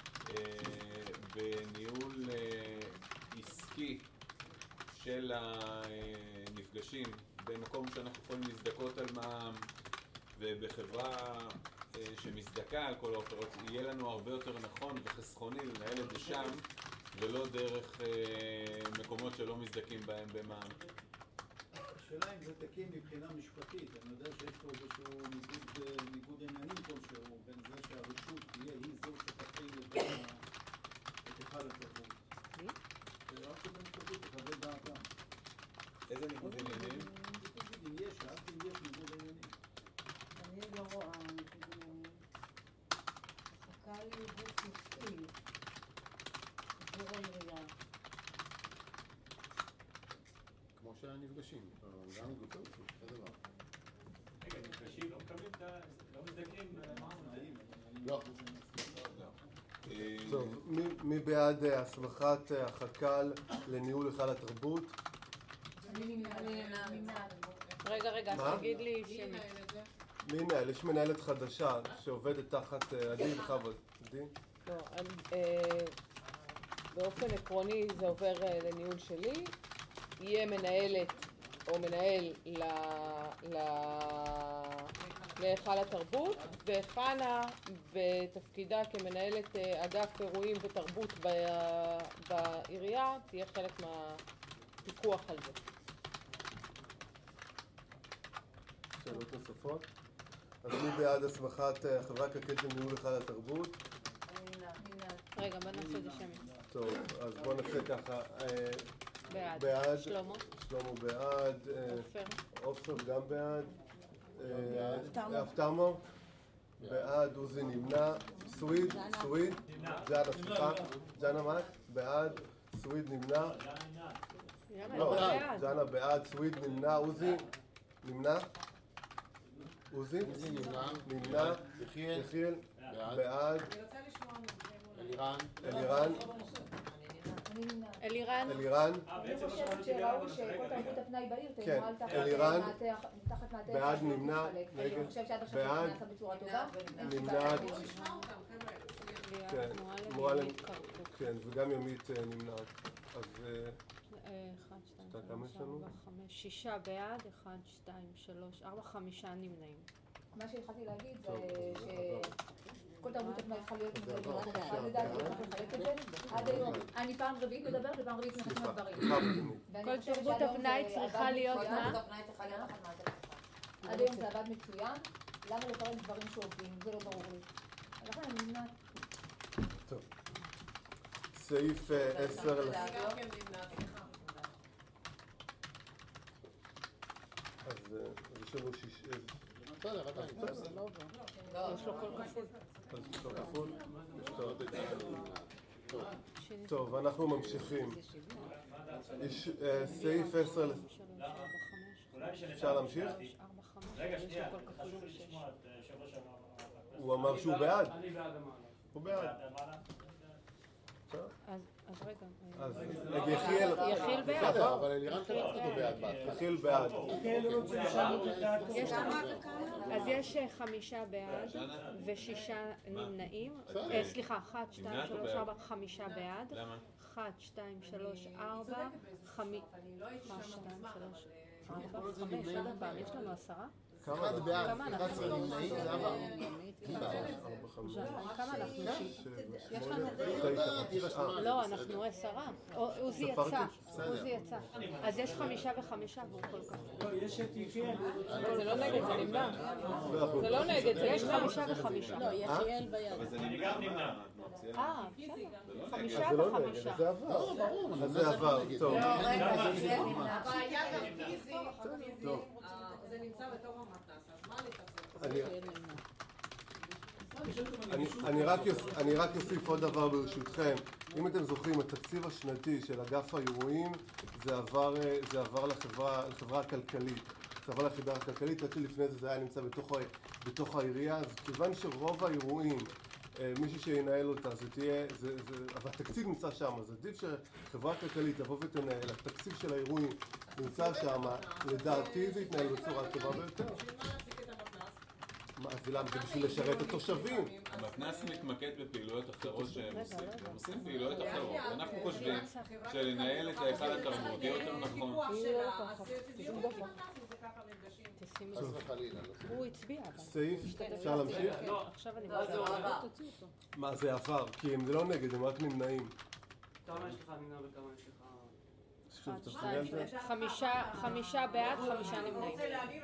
בניהול עסקי של המפגשים, במקום שאנחנו יכולים להזדכות על מע"מ, ובחברה שמזדכה על כל האופרות, יהיה לנו הרבה יותר נכון וחסכוני לנהל את זה שם, ולא דרך מקומות שלא מזדכים בהם במע"מ. השאלה אם זה תקין מבחינה משפטית. אני יודע שיש פה איזשהו ניגוד עניינים כלשהו בין זה שהרשות תהיה היא זו שתפעיל את היכל התרבות. רק שזה משפטית תקבל דעתם. איזה ניגוד עניינים? אם יש ניגוד עניינים. אני לא רואה ניגוד עניינים. החכ"ל היא גוף מפעיל עבור העירייה. כמו שהנפגשים, גם נגוצות, זה דבר. רגע, נפגשים, לא מקבלים את ה... לא מזדקים מע"מ. לא. טוב, מי בעד הסמכת החכ"ל לניהול היכל התרבות? רגע, תגיד לי שמי. מי מנהל? יש מנהלת חדשה שעובדת תחת עדי וחוות. עדי? לא, באופן עקרוני זה עובר לניהול שלי. יהיה מנהלת או מנהל להיכל התרבות, וחנה בתפקידה כמנהלת אגף אירועים ותרבות בעירייה תהיה חלק מהפיקוח על זה. שאלות נוספות? אז מי בעד הסמכת החברה הכלכלית לניהול היכל התרבות? רגע, בוא נעשה את זה שמי. טוב, אז בוא נעשה ככה. בעד. שלמה בעד. עופר. עופר גם בעד. אבטרמו. בעד, עוזי נמנע, סוויד, ג'אנה, סליחה, ג'אנה מה? בעד, סוויד נמנע, לא, ג'אנה בעד, סוויד נמנע, עוזי נמנע, עוזי נמנע, יחיאל בעד, אלירן אני חושבת שראוי שכל תרבות הפנאי בעיר תנוהל תחת מעטה בעד, נמנע, אני חושבת שעד עכשיו זה נעשה בצורה טובה. נמנעת, כן, מועלם, כן, וגם ימית נמנעת. אז 1, 2, 3, 4, 5, 6 בעד, 1, 2, 3, 4, 5 נמנעים. מה שהתחלתי להגיד זה שכל תרבות הפנאי צריכה להיות מגדלת, לדעתי צריך לחלק את זה. עד היום, אני פעם רביעית מדברת ופעם רביעית נכנסים הדברים. כל תרבות הפנאי צריכה להיות מה? עד היום זה עבד מצוין, למה לפרק דברים שעובדים? זה לא ברור לי. לכן אני נמנעת. טוב. סעיף 10 אז יש לנו 6... בסדר, עדיין. יש לו כל כפול. אז יש לו כפול? טוב, אנחנו ממשיכים. יש סעיף 10... אפשר להמשיך? רגע, שנייה, חשוב לי לשמוע את יושב ראש המועצה. הוא אמר שהוא בעד. אני בעד המעלה. הוא בעד. אז רגע. אז יחיאל בעד. אבל אלירן כתב אותו בעד. יחיאל בעד. אז יש 5 בעד ו6 נמנעים. סליחה, 1, 2, 3, 4, 5 בעד. 1, 2, 3, 4, 5, 5, יש לנו 10? אחד בעד, 11 נמנעים, זה עבר. כמה אנחנו? יש לנו... לא, אנחנו 10. עוזי יצא. אז יש 5 ו5 והוא כל כך. לא, יש את יחיאל. זה לא נגד, זה נמנע. זה לא נגד, זה יש 5 ו5. לא, יחיאל ביד. אני גם נמנע. בסדר. 5 זה לא נגד, זה עבר. אז זה עבר, טוב. הבעיה גם פיזי, זה נמצא בתוך המתנ"ס, אז מה לתקצב? אני רק אוסיף עוד דבר ברשותכם. אם אתם זוכרים, התקציב השנתי של אגף האירועים זה עבר לחברה הכלכלית. זה עבר לחברה הכלכלית, עד שלפני זה היה נמצא בתוך העירייה. אז כיוון שרוב האירועים, מישהו שינהל אותה, אבל התקציב נמצא שם, אז עדיף שחברה כלכלית תבוא ותנהל, התקציב של האירועים נמצא שם, לדעתי זה יתנהל בצורה טובה ביותר. מה, זה למה? זה בשביל לשרת את התושבים. המתנ"ס מתמקד בפעילויות אחרות שהם עושים. הם עושים פעילויות אחרות. אנחנו חושבים שלנהל את ההיכל התרבות יהיה יותר נכון. הוא הצביע. סעיף, אפשר להמשיך? עכשיו אני תוציא אותו. מה, זה עבר? כי הם לא נגד, הם רק נמנעים. כמה יש לך נמנע וכמה יש לך... 5 בעד, 5 נמנעים.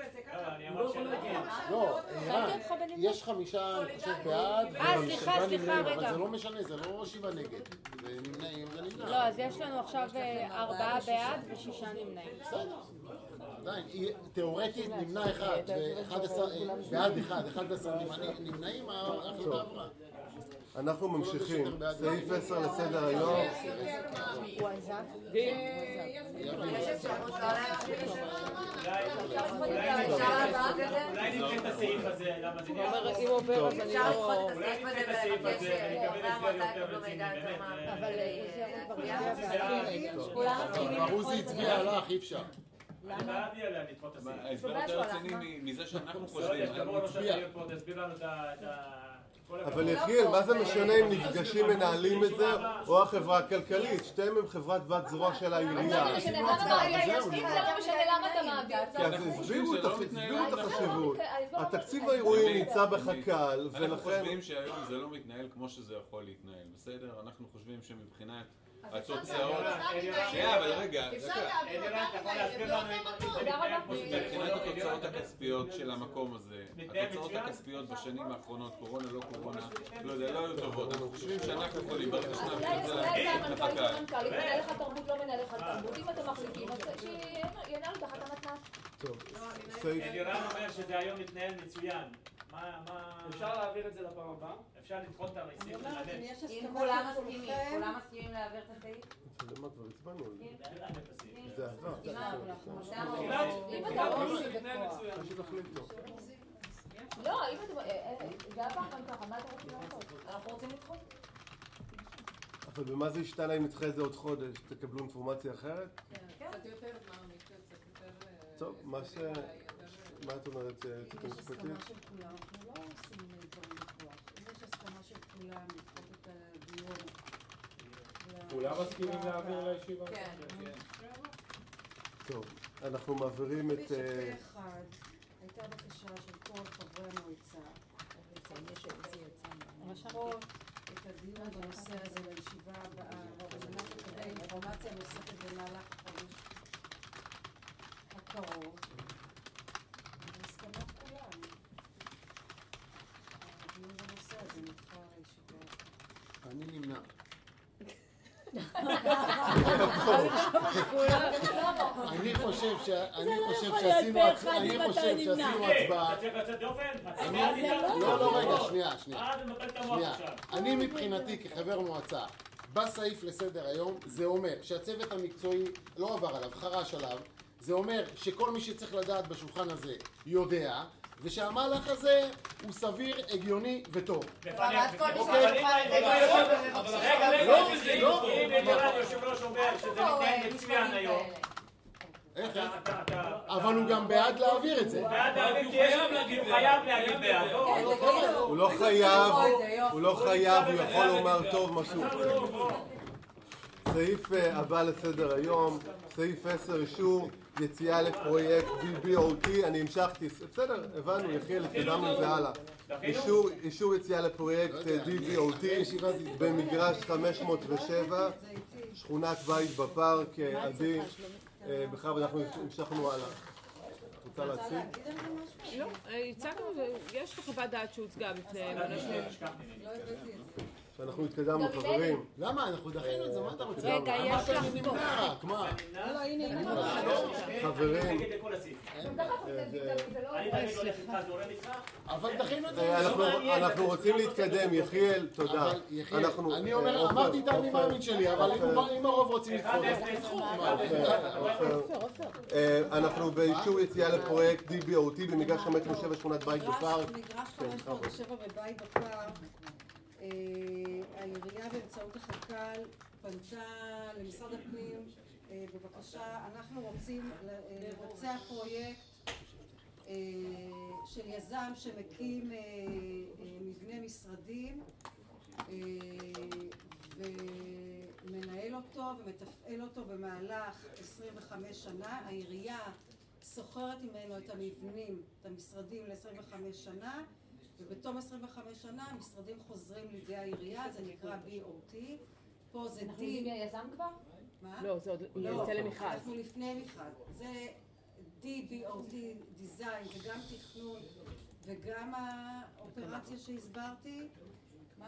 לא, יש 5 אני חושב בעד, סליחה, רגע. אבל זה לא משנה, זה לא 7 נגד, זה נמנעים, זה נמנע. לא, אז יש לנו עכשיו 4 בעד ו6 נמנעים. בסדר, עדיין, תיאורטית נמנע אחד, בעד אחד, 11 נמנעים, ההחלטה עברה. אנחנו ממשיכים, סעיף 10 לסדר היום. הוא עזב? אולי נתחיל את הסעיף הזה, למה זה נראה? אם עובר אז אני לא... אולי נתחיל את הסעיף הזה, אני אקבל הסבר יותר רציני, באמת. אבל עוזי הצביע עליך, אי אפשר. אני בעד לי עליה לדחות את הסעיף. ההסבר יותר רציני מזה שאנחנו חושבים. תסביר לנו את ה... אבל יחיאל, מה זה משנה אם נפגשים מנהלים את זה או החברה הכלכלית? שתיהם הם חברת בת זרוע של העירייה. אם זה לא משנה למה אתה מעביר. כי אז הסבירו את החשיבות. התקציב האירועים נמצא בחק"ל, ולכן... אנחנו חושבים שהיום זה לא מתנהל כמו שזה יכול להתנהל, בסדר? אנחנו חושבים שמבחינת התוצאות... שנייה, אבל רגע, מבחינת התוצאות הכספיות של המקום הזה, התוצאות הכספיות בשנים האחרונות, קורונה לא קורונה, לא יודע, לא היו טובות. אנחנו חושבים שאנחנו יכולים ברגע שנעביר את זה לחק"ל. מנהל לך תרבות, לא מנהל לך תרבות. אם אתם מחליטים, אז שינהלו תחת המתנ"ס. טוב, אלירן אומר שזה היום מתנהל מצוין. אפשר להעביר את זה לפעם הבאה? אפשר לדחות את הסעיף ולנהל. אם כולם מסכימים להעביר את הסעיף? למה כבר הצבענו על זה? זה עבר. אם אתה רוצים שתחליטו. לא, אם אתם... זה עבר גם ככה, מה אתם רוצים לעשות? אנחנו רוצים לדחות. אבל במה זה השתנה אם נדחה את זה עוד חודש? תקבלו אינפורמציה אחרת? קצת יותר מעמיק, קצת יותר... טוב, מה את אומרת, יועצת המשפטית? יש הסכמה של כולם, אנחנו לא עושים דברים בכוח. אם יש הסכמה של כולם לדחות את הדיון. כולם מסכימים להעביר לישיבה? כן. טוב, אנחנו מעבירים את... כפי שפה אחד הייתה בקשה של כל חברי המועצה לדחות את הדיון בנושא הזה לישיבה הבאה על מנת לקבל אינפורמציה נוספת במהלך החודש הקרוב. בהסכמת כולם. הדיון בנושא הזה נדחה לישיבה. אני נמנע. אני חושב שעשינו הצבעה. לא, רגע, שנייה. אני מבחינתי כחבר מועצה, בסעיף לסדר היום, זה אומר שהצוות המקצועי לא עבר עליו, חרש עליו, זה אומר שכל מי שצריך לדעת בשולחן הזה יודע, ושהמהלך הזה הוא סביר, הגיוני וטוב. רגע, יושב ראש אומר שזה מתנהל מצוין היום. איך? אבל הוא גם בעד להעביר את זה. בעד להעביר כי הוא חייב להגיד בעד. הוא לא חייב, הוא יכול לומר טוב משהו. סעיף הבא לסדר היום, סעיף 10, אישור יציאה לפרויקט BOT. אני המשכתי, בסדר, הבנו, יחיאל, התקדמנו עם זה הלאה. אישור יציאה לפרויקט BOT במגרש 507, שכונת בית בפארק, עדי, בכלל אנחנו המשכנו הלאה. רוצה להציג? לא, הצגנו, יש חוות דעת שהוצגה בפני אנשים. שאנחנו התקדמנו, חברים. למה? אנחנו דחינו את זה, מה אתה רוצה? רגע, יש לך פה. רק, מה? לא, הנה. חברים. אבל דחינו את זה. אנחנו רוצים להתקדם, יחיאל, תודה. אני אומר, אמרתי את אני מאמין שלי, אבל אם הרוב רוצים לדחות, אנחנו באישור יציאה לפרויקט BOT במגרש 507 שכונת בית בפארק. מגרש 507 בבית בפארק. העירייה באמצעות החק"ל פנתה למשרד הפנים בבקשה, אנחנו רוצים לבצע פרויקט של יזם שמקים מבנה משרדים ומנהל אותו ומתפעל אותו במהלך 25 שנה. העירייה סוחרת ממנו את המבנים, את המשרדים ל-25 שנה, ובתום 25 שנה המשרדים חוזרים לידי העירייה, זה נקרא BOT. פה זה אנחנו יודעים מי היזם כבר? מה? לא, זה עוד יוצא למכרז. אנחנו לפני מכרז. זה DBOT, דיזיין, וגם תכנון, וגם האופרציה שהסברתי. מה?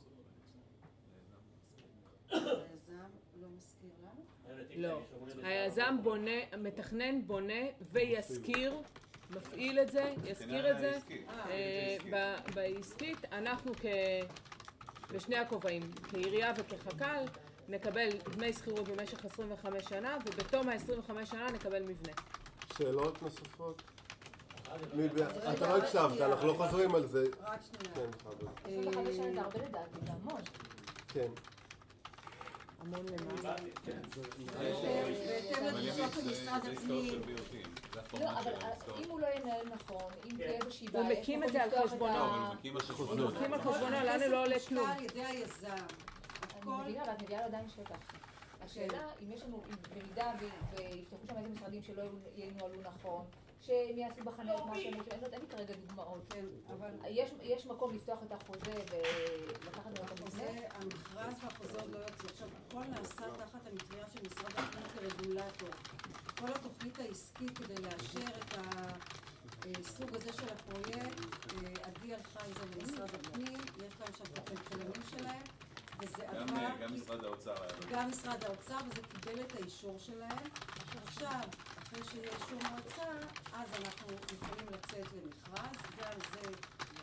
היזם לא מזכיר לנו? לא. היזם בונה, מתכנן, בונה ויזכיר. מפעיל את זה, יזכיר את זה. בעסקית אנחנו בשני הכובעים, כעירייה וכחק"ל, נקבל דמי שכירות במשך 25 שנה, ובתום ה-25 שנה נקבל מבנה. שאלות נוספות? אתה לא הקשבת, אנחנו לא חוזרים על זה. רק שנייה. 25 שנה זה הרבה לדעתי, זה המון. כן. המון למה? בהתאם לדרישות של משרד הפנים. לא, אבל אם הוא לא ינהל נכון, אם תהיה איזושהי בעיה, הוא מקים את זה על חשבונו. הוא מקים על חשבונו, לנו לא עולה כלום. על ידי היזם. אני מבינה, ואת מביאה לו עדיין שטח. השאלה, אם יש לנו, במידה ויפתחו שם איזה משרדים שלא ינוהלו נכון, שהם יעשו בחניות מה שהם יעשו, אין לי כרגע דוגמאות. יש מקום לפתוח את החוזה ולקחת לנו את המבנה? המכרז והחוזה עוד לא יוצא. עכשיו, הכל נעשה תחת המטריה של משרד הפנים כרגולטור. כל התוכנית העסקית כדי לאשר את הסוג הזה של הפרויקט, עדי הלכה עם זה למשרד הפנים, יש להם שם את הכלכלנים שלהם, וזה עבר... גם משרד האוצר. גם משרד האוצר, וזה קיבל את האישור שלהם. עכשיו, אחרי שיהיה אישור מועצה, אז אנחנו יכולים לצאת למכרז, גם זה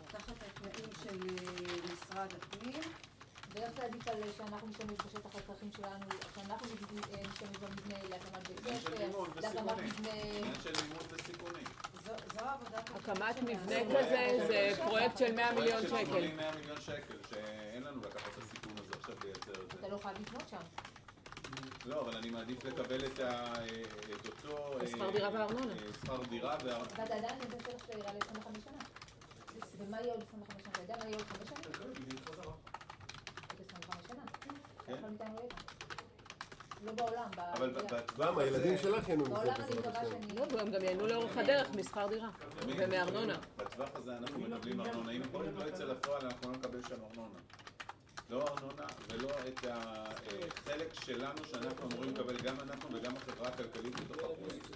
משרד הפנים. ואיך זה עדיף על שאנחנו נשתמש בשטח הצרכים שלנו, שאנחנו נשתמש במבנה להקמת בית ספר, להקמת מבנה... עניין של לימוד וסיכונים. זו העבודה... הקמת מבנה כזה זה פרויקט של 100 מיליון שקל. פרויקט של 100 מיליון שקל, שאין לנו לקחת את הסיכון הזה עכשיו לייצר את זה. אתה לא חייב לבנות שם. לא, אבל אני מעדיף לקבל את אותו... שכר דירה וארנונה. שכר דירה וארנונה. ואתה עדיין נותן שטח של דירה ל-25 שנה. ומה יהיה עוד 25 שנה? אתה יודע מה יהיה עוד 5 שנים? לא בעולם, למה? הילדים שלך ייהנו מזה בעזרת השם. הם גם ייהנו לאורך הדרך משכר דירה ומארנונה. בטווח הזה אנחנו מקבלים ארנונה. אם הפרויקט לא יצא לפועל אנחנו לא נקבל שם ארנונה. לא ארנונה ולא את החלק שלנו שאנחנו אמורים לקבל גם אנחנו וגם החברה הכלכלית בתוך הפרויקט.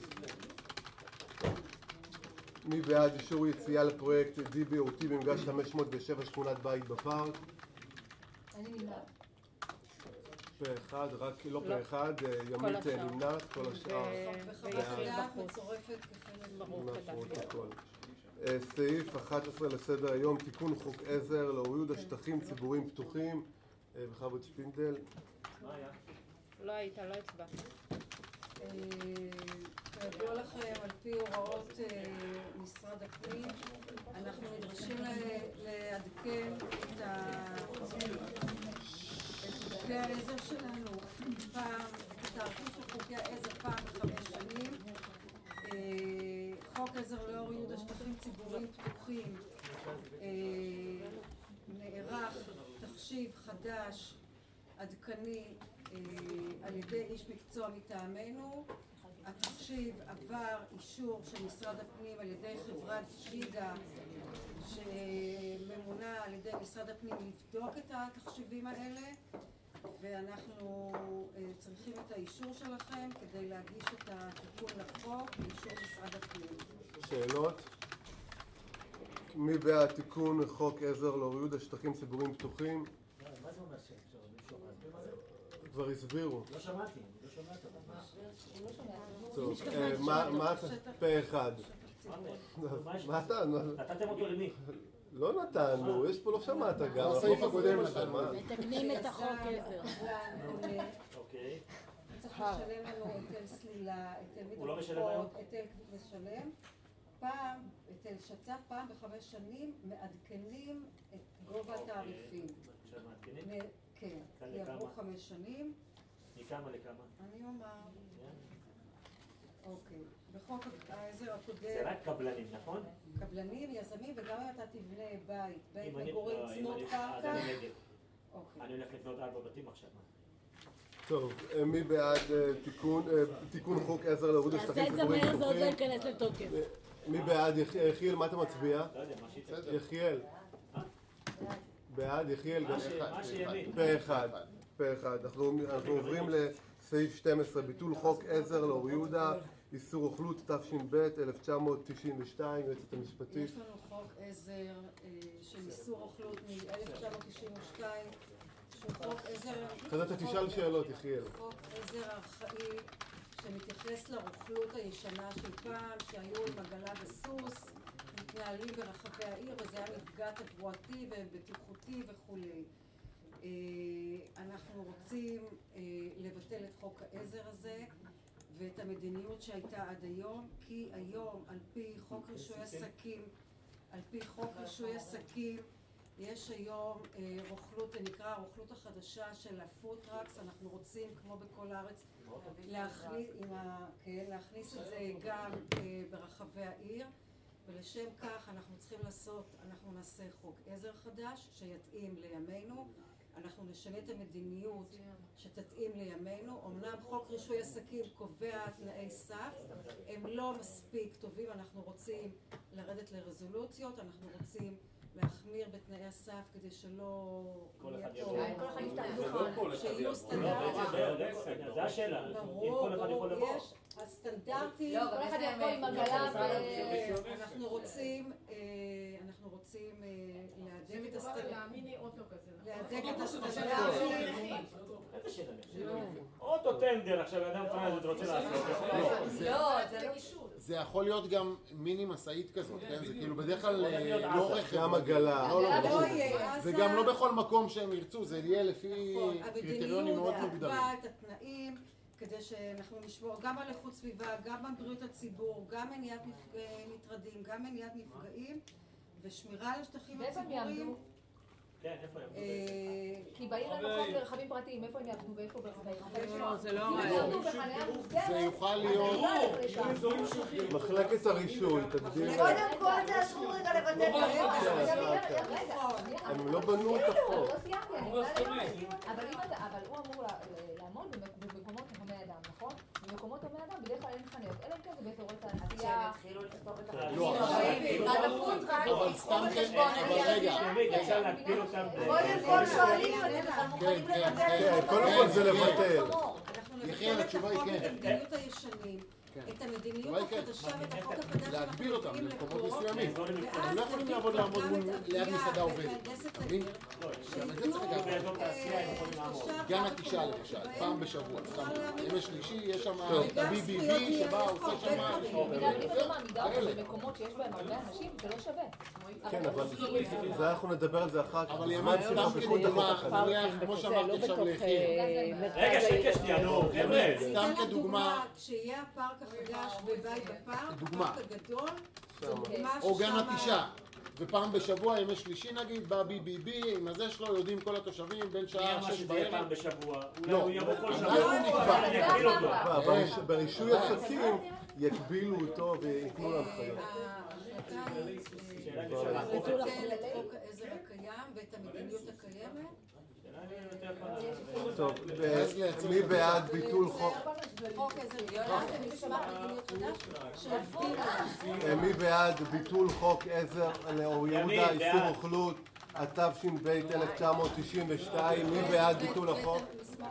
מי בעד אישור יציאה לפרויקט DBOT במגרש 507 שכונת בית בפארק? אני נמנעת. פה אחד, רק לא פה אחד, ימית נמנעת, כל השאר. וחוות דעת מצורפת כחלק סעיף 11 לסדר היום, תיקון חוק עזר לאור יהודה שטחים ציבוריים פתוחים. בכבוד שפינדל. מה היה? לא היית, לא הצבעת. כידוע לכם, על פי הוראות משרד הפנים, אנחנו נדרשים לעדכן את חוקי העזר שלנו את התאריכים של חוקי העזר פעם ב5 שנים. חוק עזר לאור יהודה שטחים ציבוריים פתוחים נערך תחשיב חדש עדכני על ידי איש מקצוע מטעמנו. התחשיב עבר אישור של משרד הפנים על ידי חברת שידה שממונה על ידי משרד הפנים לבדוק את התחשיבים האלה, ואנחנו צריכים את האישור שלכם כדי להגיש את התיקון לחוק לאישור משרד הפנים. שאלות? מי בעד תיקון חוק עזר לאור יהודה שטחים ציבוריים פתוחים? מה זה אומר שאפשר למשוך? כבר הסבירו. לא שמעתי, לא שמעתי. טוב, מה אתה? פה אחד. מה אתה? נתתם אותו למי? לא נתנו, יש פה לא שמעת גם. הסעיף הקודם נתנו. מתקנים את החוק עזר. אוקיי. צריך לשלם לנו היטל סלילה, היטל מדרכות, היטל משלם. פעם, היטל שצ"פ, פעם ב5 שנים מעדכנים את גובה התעריפים. מעדכנים? כן, כי עברו 5 שנים. מכמה לכמה? אני אומר. אוקיי. בחוק העזר הקודם... זה רק קבלנים, נכון? קבלנים, יזמים, וגם אם אתה תבנה בית מגורים צמוד קרקע... אז אני נגד. אני הולך לבנות 4 בתים עכשיו. טוב, מי בעד תיקון חוק עזר לאור יהודה שטחים ציבוריים פתוחים? תעשה את זה מהר, זה עוד לא ייכנס לתוקף. מי בעד? יחיאל, מה אתה מצביע? לא יודע, מה שיצא. יחיאל. בעד, יחיאל. מה שימין. פה אחד. פה אחד. אנחנו עוברים לסעיף 12, ביטול חוק עזר לאור יהודה, איסור רוכלות, תש"ב 1992, יועצת המשפטית. יש לנו חוק עזר של איסור רוכלות מ-1992, שהוא חוק עזר... כזה אתה תשאל שאלות, יחיאל. חוק עזר ארכאי שמתייחס לרוכלות הישנה של פעם, שהיו עם עגלה וסוס, מתנהלים ברחבי העיר, וזה היה מפגע תברואתי ובטיחותי וכולי. אנחנו רוצים לבטל את חוק העזר הזה ואת המדיניות שהייתה עד היום, כי היום על פי חוק רישוי עסקים, יש היום רוכלות, זה נקרא הרוכלות החדשה של הפוד-טראקס. אנחנו רוצים, כמו בכל הארץ, להכניס את זה גם ברחבי העיר, ולשם כך אנחנו צריכים אנחנו נעשה חוק עזר חדש שיתאים לימינו. אנחנו נשנה את המדיניות שתתאים לימינו. אמנם חוק רישוי עסקים קובע תנאי סף, הם לא מספיק טובים, אנחנו רוצים לרדת לרזולוציות, אנחנו רוצים להחמיר בתנאי הסף כדי שלא... כל אחד שיהיו סטנדרטים. זה השאלה. ברור, יש הסטנדרטים. לא, כל אחד יכול עם עגלה אנחנו רוצים להדק את הסטנדרטים. איזה שאלה אני? אוטו טנדר, עכשיו אדם טרנזיט רוצה לעשות. זה יכול להיות גם מיני מסעית כזאת, כן? זה כאילו בדרך כלל לא רכב. גם עגלה. וגם לא בכל מקום שהם ירצו, זה יהיה לפי קריטריונים מאוד מוגדרים. את התנאים, כדי שאנחנו נשמור גם על איכות סביבה, גם על בריאות הציבור, גם מניעת מטרדים, גם מניעת מפגעים, ושמירה על השטחים הציבוריים. כן, איפה הם? כי בעיר אין מקום לרכבים פרטיים, איפה הם יעבדו ואיפה ברכבים? לא, זה לא זה יוכל להיות... מחלקת הרישוי, תגדיר. קודם כל תעשו רגע לבטל הם לא בנו את החוק. אבל הוא אמור לעמוד במקומות הומי אדם, נכון? במקומות הומי אדם בדרך כלל אין חניות, אלא אם כן זה באזורי תעשייה. אבל סתם כן, אבל רגע. קודם כל שואלים אם אתם בכלל מוכנים לבטל. קודם כל זה לבטל. יחי, התשובה היא כן. את המדיניות הישנים, את המדיניות החדשה ואת החוק החדש להגביל אותם למקומות מסוימים. הם לא יכולים לעמוד ליד מסעדה עובדת. תבין? גם את זה צריך לגמרי. גן התשעה למשל, פעם בשבוע. ימי שלישי יש שם את ה-BBB שבה עושה שם... בגלל מעמידה במקומות שיש בהם הרבה אנשים, זה לא שווה. כן, אבל זה אנחנו נדבר על זה אחר כך. אבל יאמר סתם כדוגמה, נניח, כמו שאמרתי עכשיו ליחי. רגע, שקט שנייה, נו, חבר'ה. סתם כדוגמה. כשיהיה הפארק החדש בבית בפארק, דוגמה. הפארק הגדול, או גן התשעה. ופעם בשבוע, ימי שלישי נגיד, בא BBB, עם הזה שלו, יודעים כל התושבים בין שעה 6 בערב. פעם בשבוע. לא, הוא יבוא כל שבוע. אנחנו נקבע. ברישוי עסקים יקבילו אותו וייתנו לו הנחיות. לבטל את חוק העזר הקיים ואת המדיניות הקיימת. טוב, מי בעד ביטול חוק? מי בעד ביטול חוק עזר לאור יהודה איסור רוכלות התש"ב 1992? מי בעד ביטול החוק?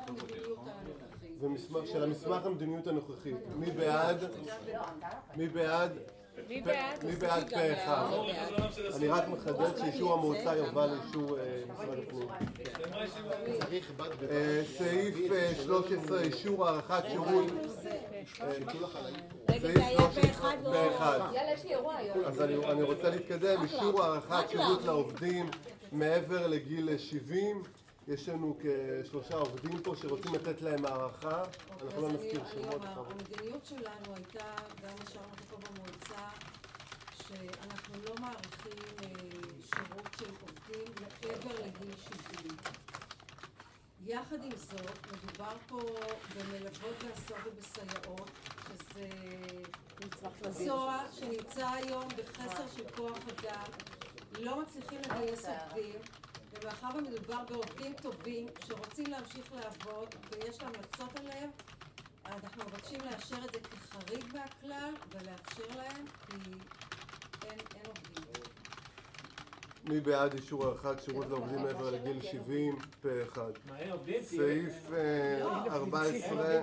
של המסמך המדיניות הנוכחית. מי בעד? מי בעד? מי בעד פה אחד? אני רק מחדד שאישור המועצה יובא לאישור משרד הפנים. סעיף 13, אישור הארכת שירות. באחד. אז אני רוצה להתקדם. אישור הארכת שירות לעובדים מעבר לגיל 70. יש לנו כ3 עובדים פה שרוצים לתת להם הערכה. אנחנו לא נזכיר שמות. המדיניות שלנו הייתה, גם השארנו פה במועצה, שאנחנו לא מעריכים שירות של עובדים מעבר לגיל 70. יחד עם זאת, מדובר פה במלוות בהסעות ובסייעות, שזה מקצוע שנמצא היום בחסר של כוח אדם, לא מצליחים לגייס עובדים, ומאחר ומדובר בעובדים טובים שרוצים להמשיך לעבוד ויש להמלצות עליהם, אנחנו מבקשים לאשר את זה כחריג מהכלל ולאפשר להם כי אין עובדים. מי בעד אישור הארכת שירות לעובדים מעבר לגיל 70? פה אחד. סעיף 14,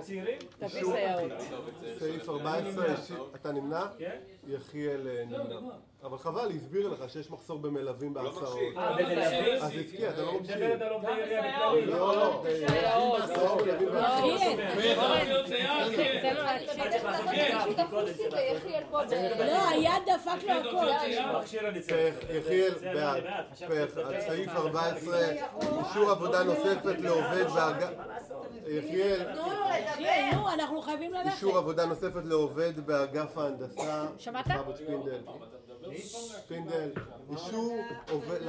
סעיף 14, אתה נמנע? יחיאל נמנע. אבל חבל, הסביר לך שיש מחסור במלווים בהסעות. אז הזכיר, אתה לא מקשיב. לא, לא. לא, היד דפק לו הכל. יחיאל, בעד. סעיף 14, אישור עבודה נוספת לעובד באגף... יחיאל, נו, אנחנו חייבים ללכת. אישור עבודה נוספת לעובד באגף ההנדסה. שמעת? שפינדל, אישור עובד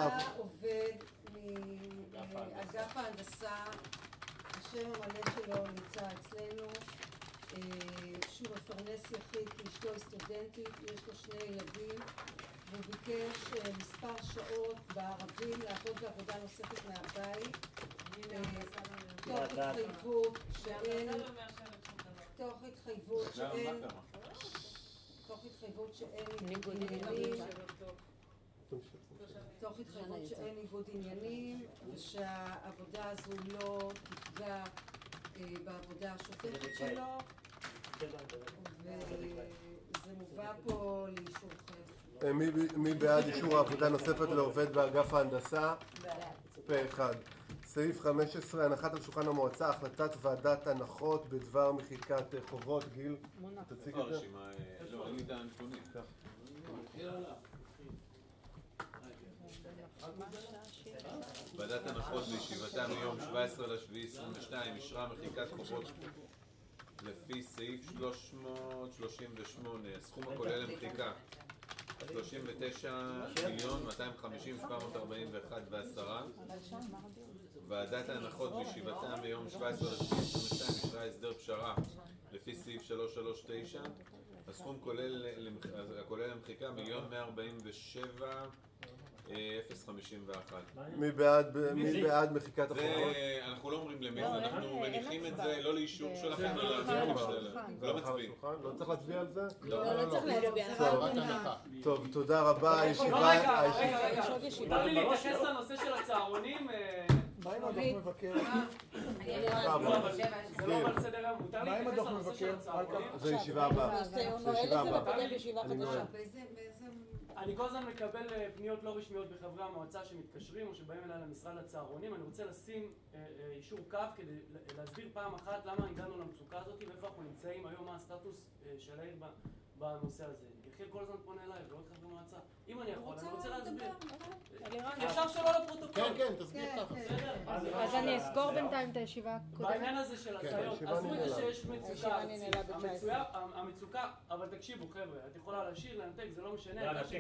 מאגף ההנדסה, השם המלא שלו נמצא אצלנו, שהוא מפרנס יחיד כי אשתו היא סטודנטית, יש לו 2 ילדים, והוא ביקש מספר שעות בערבים לעבוד בעבודה נוספת מהבית, תוך התחייבות שאין ניגוד עניינים ושהעבודה הזו לא תפגע בעבודה השוטפת שלו וזה מובא פה לאישורכם. מי בעד אישור העבודה נוספת לעובד באגף ההנדסה? פה אחד. סעיף 15, הנחת על שולחן המועצה, החלטת ועדת הנחות בדבר מחיקת חובות. גיל, תציג את זה. לא, אין לי את הנתונים. ועדת הנחות בישיבתה מיום 17/7/22 אישרה מחיקת חובות לפי סעיף 338. הסכום הכולל למחיקה 39,250,741.10. ועדת ההנחות בישיבתה מיום 17/7/22 אישרה הסדר פשרה לפי סעיף 339. הסכום הכולל למחיקה 1,147,051. מי בעד מחיקת החובות? אנחנו לא אומרים למי, אנחנו מניחים את זה לא לאישור שלכם, לא מצביעים. לא צריך להצביע על זה? לא צריך להצביע. טוב, תודה רבה. רגע, מותר לי להתייחס לנושא של הצהרונים? מה עם הדוח מבקר? זה לא על סדר היום, מותר לי להתייחס לנושא של הצהרונים? זה ישיבה הבאה. אני כל הזמן מקבל פניות לא רשמיות בחברי המועצה שמתקשרים או שבאים אליי למשרד לצהרונים. אני רוצה לשים אישור קו כדי להסביר פעם אחת למה הגענו למצוקה הזאת ואיפה אנחנו נמצאים היום, מה הסטטוס של העיר בנושא הזה. יחיל כל הזמן פונה אליי ולא את חברי מועצה. אם אני יכול, אני רוצה להסביר. אפשר שלא לפרוטוקול. כן, תסביר ככה. אז אני אסגור בינתיים את הישיבה הקודמת. בעניין הזה של הסייעות, עזבו את זה שיש מצוקה, המצוקה, אבל תקשיבו חבר'ה, את יכולה להשאיר, לנתק, זה לא משנה.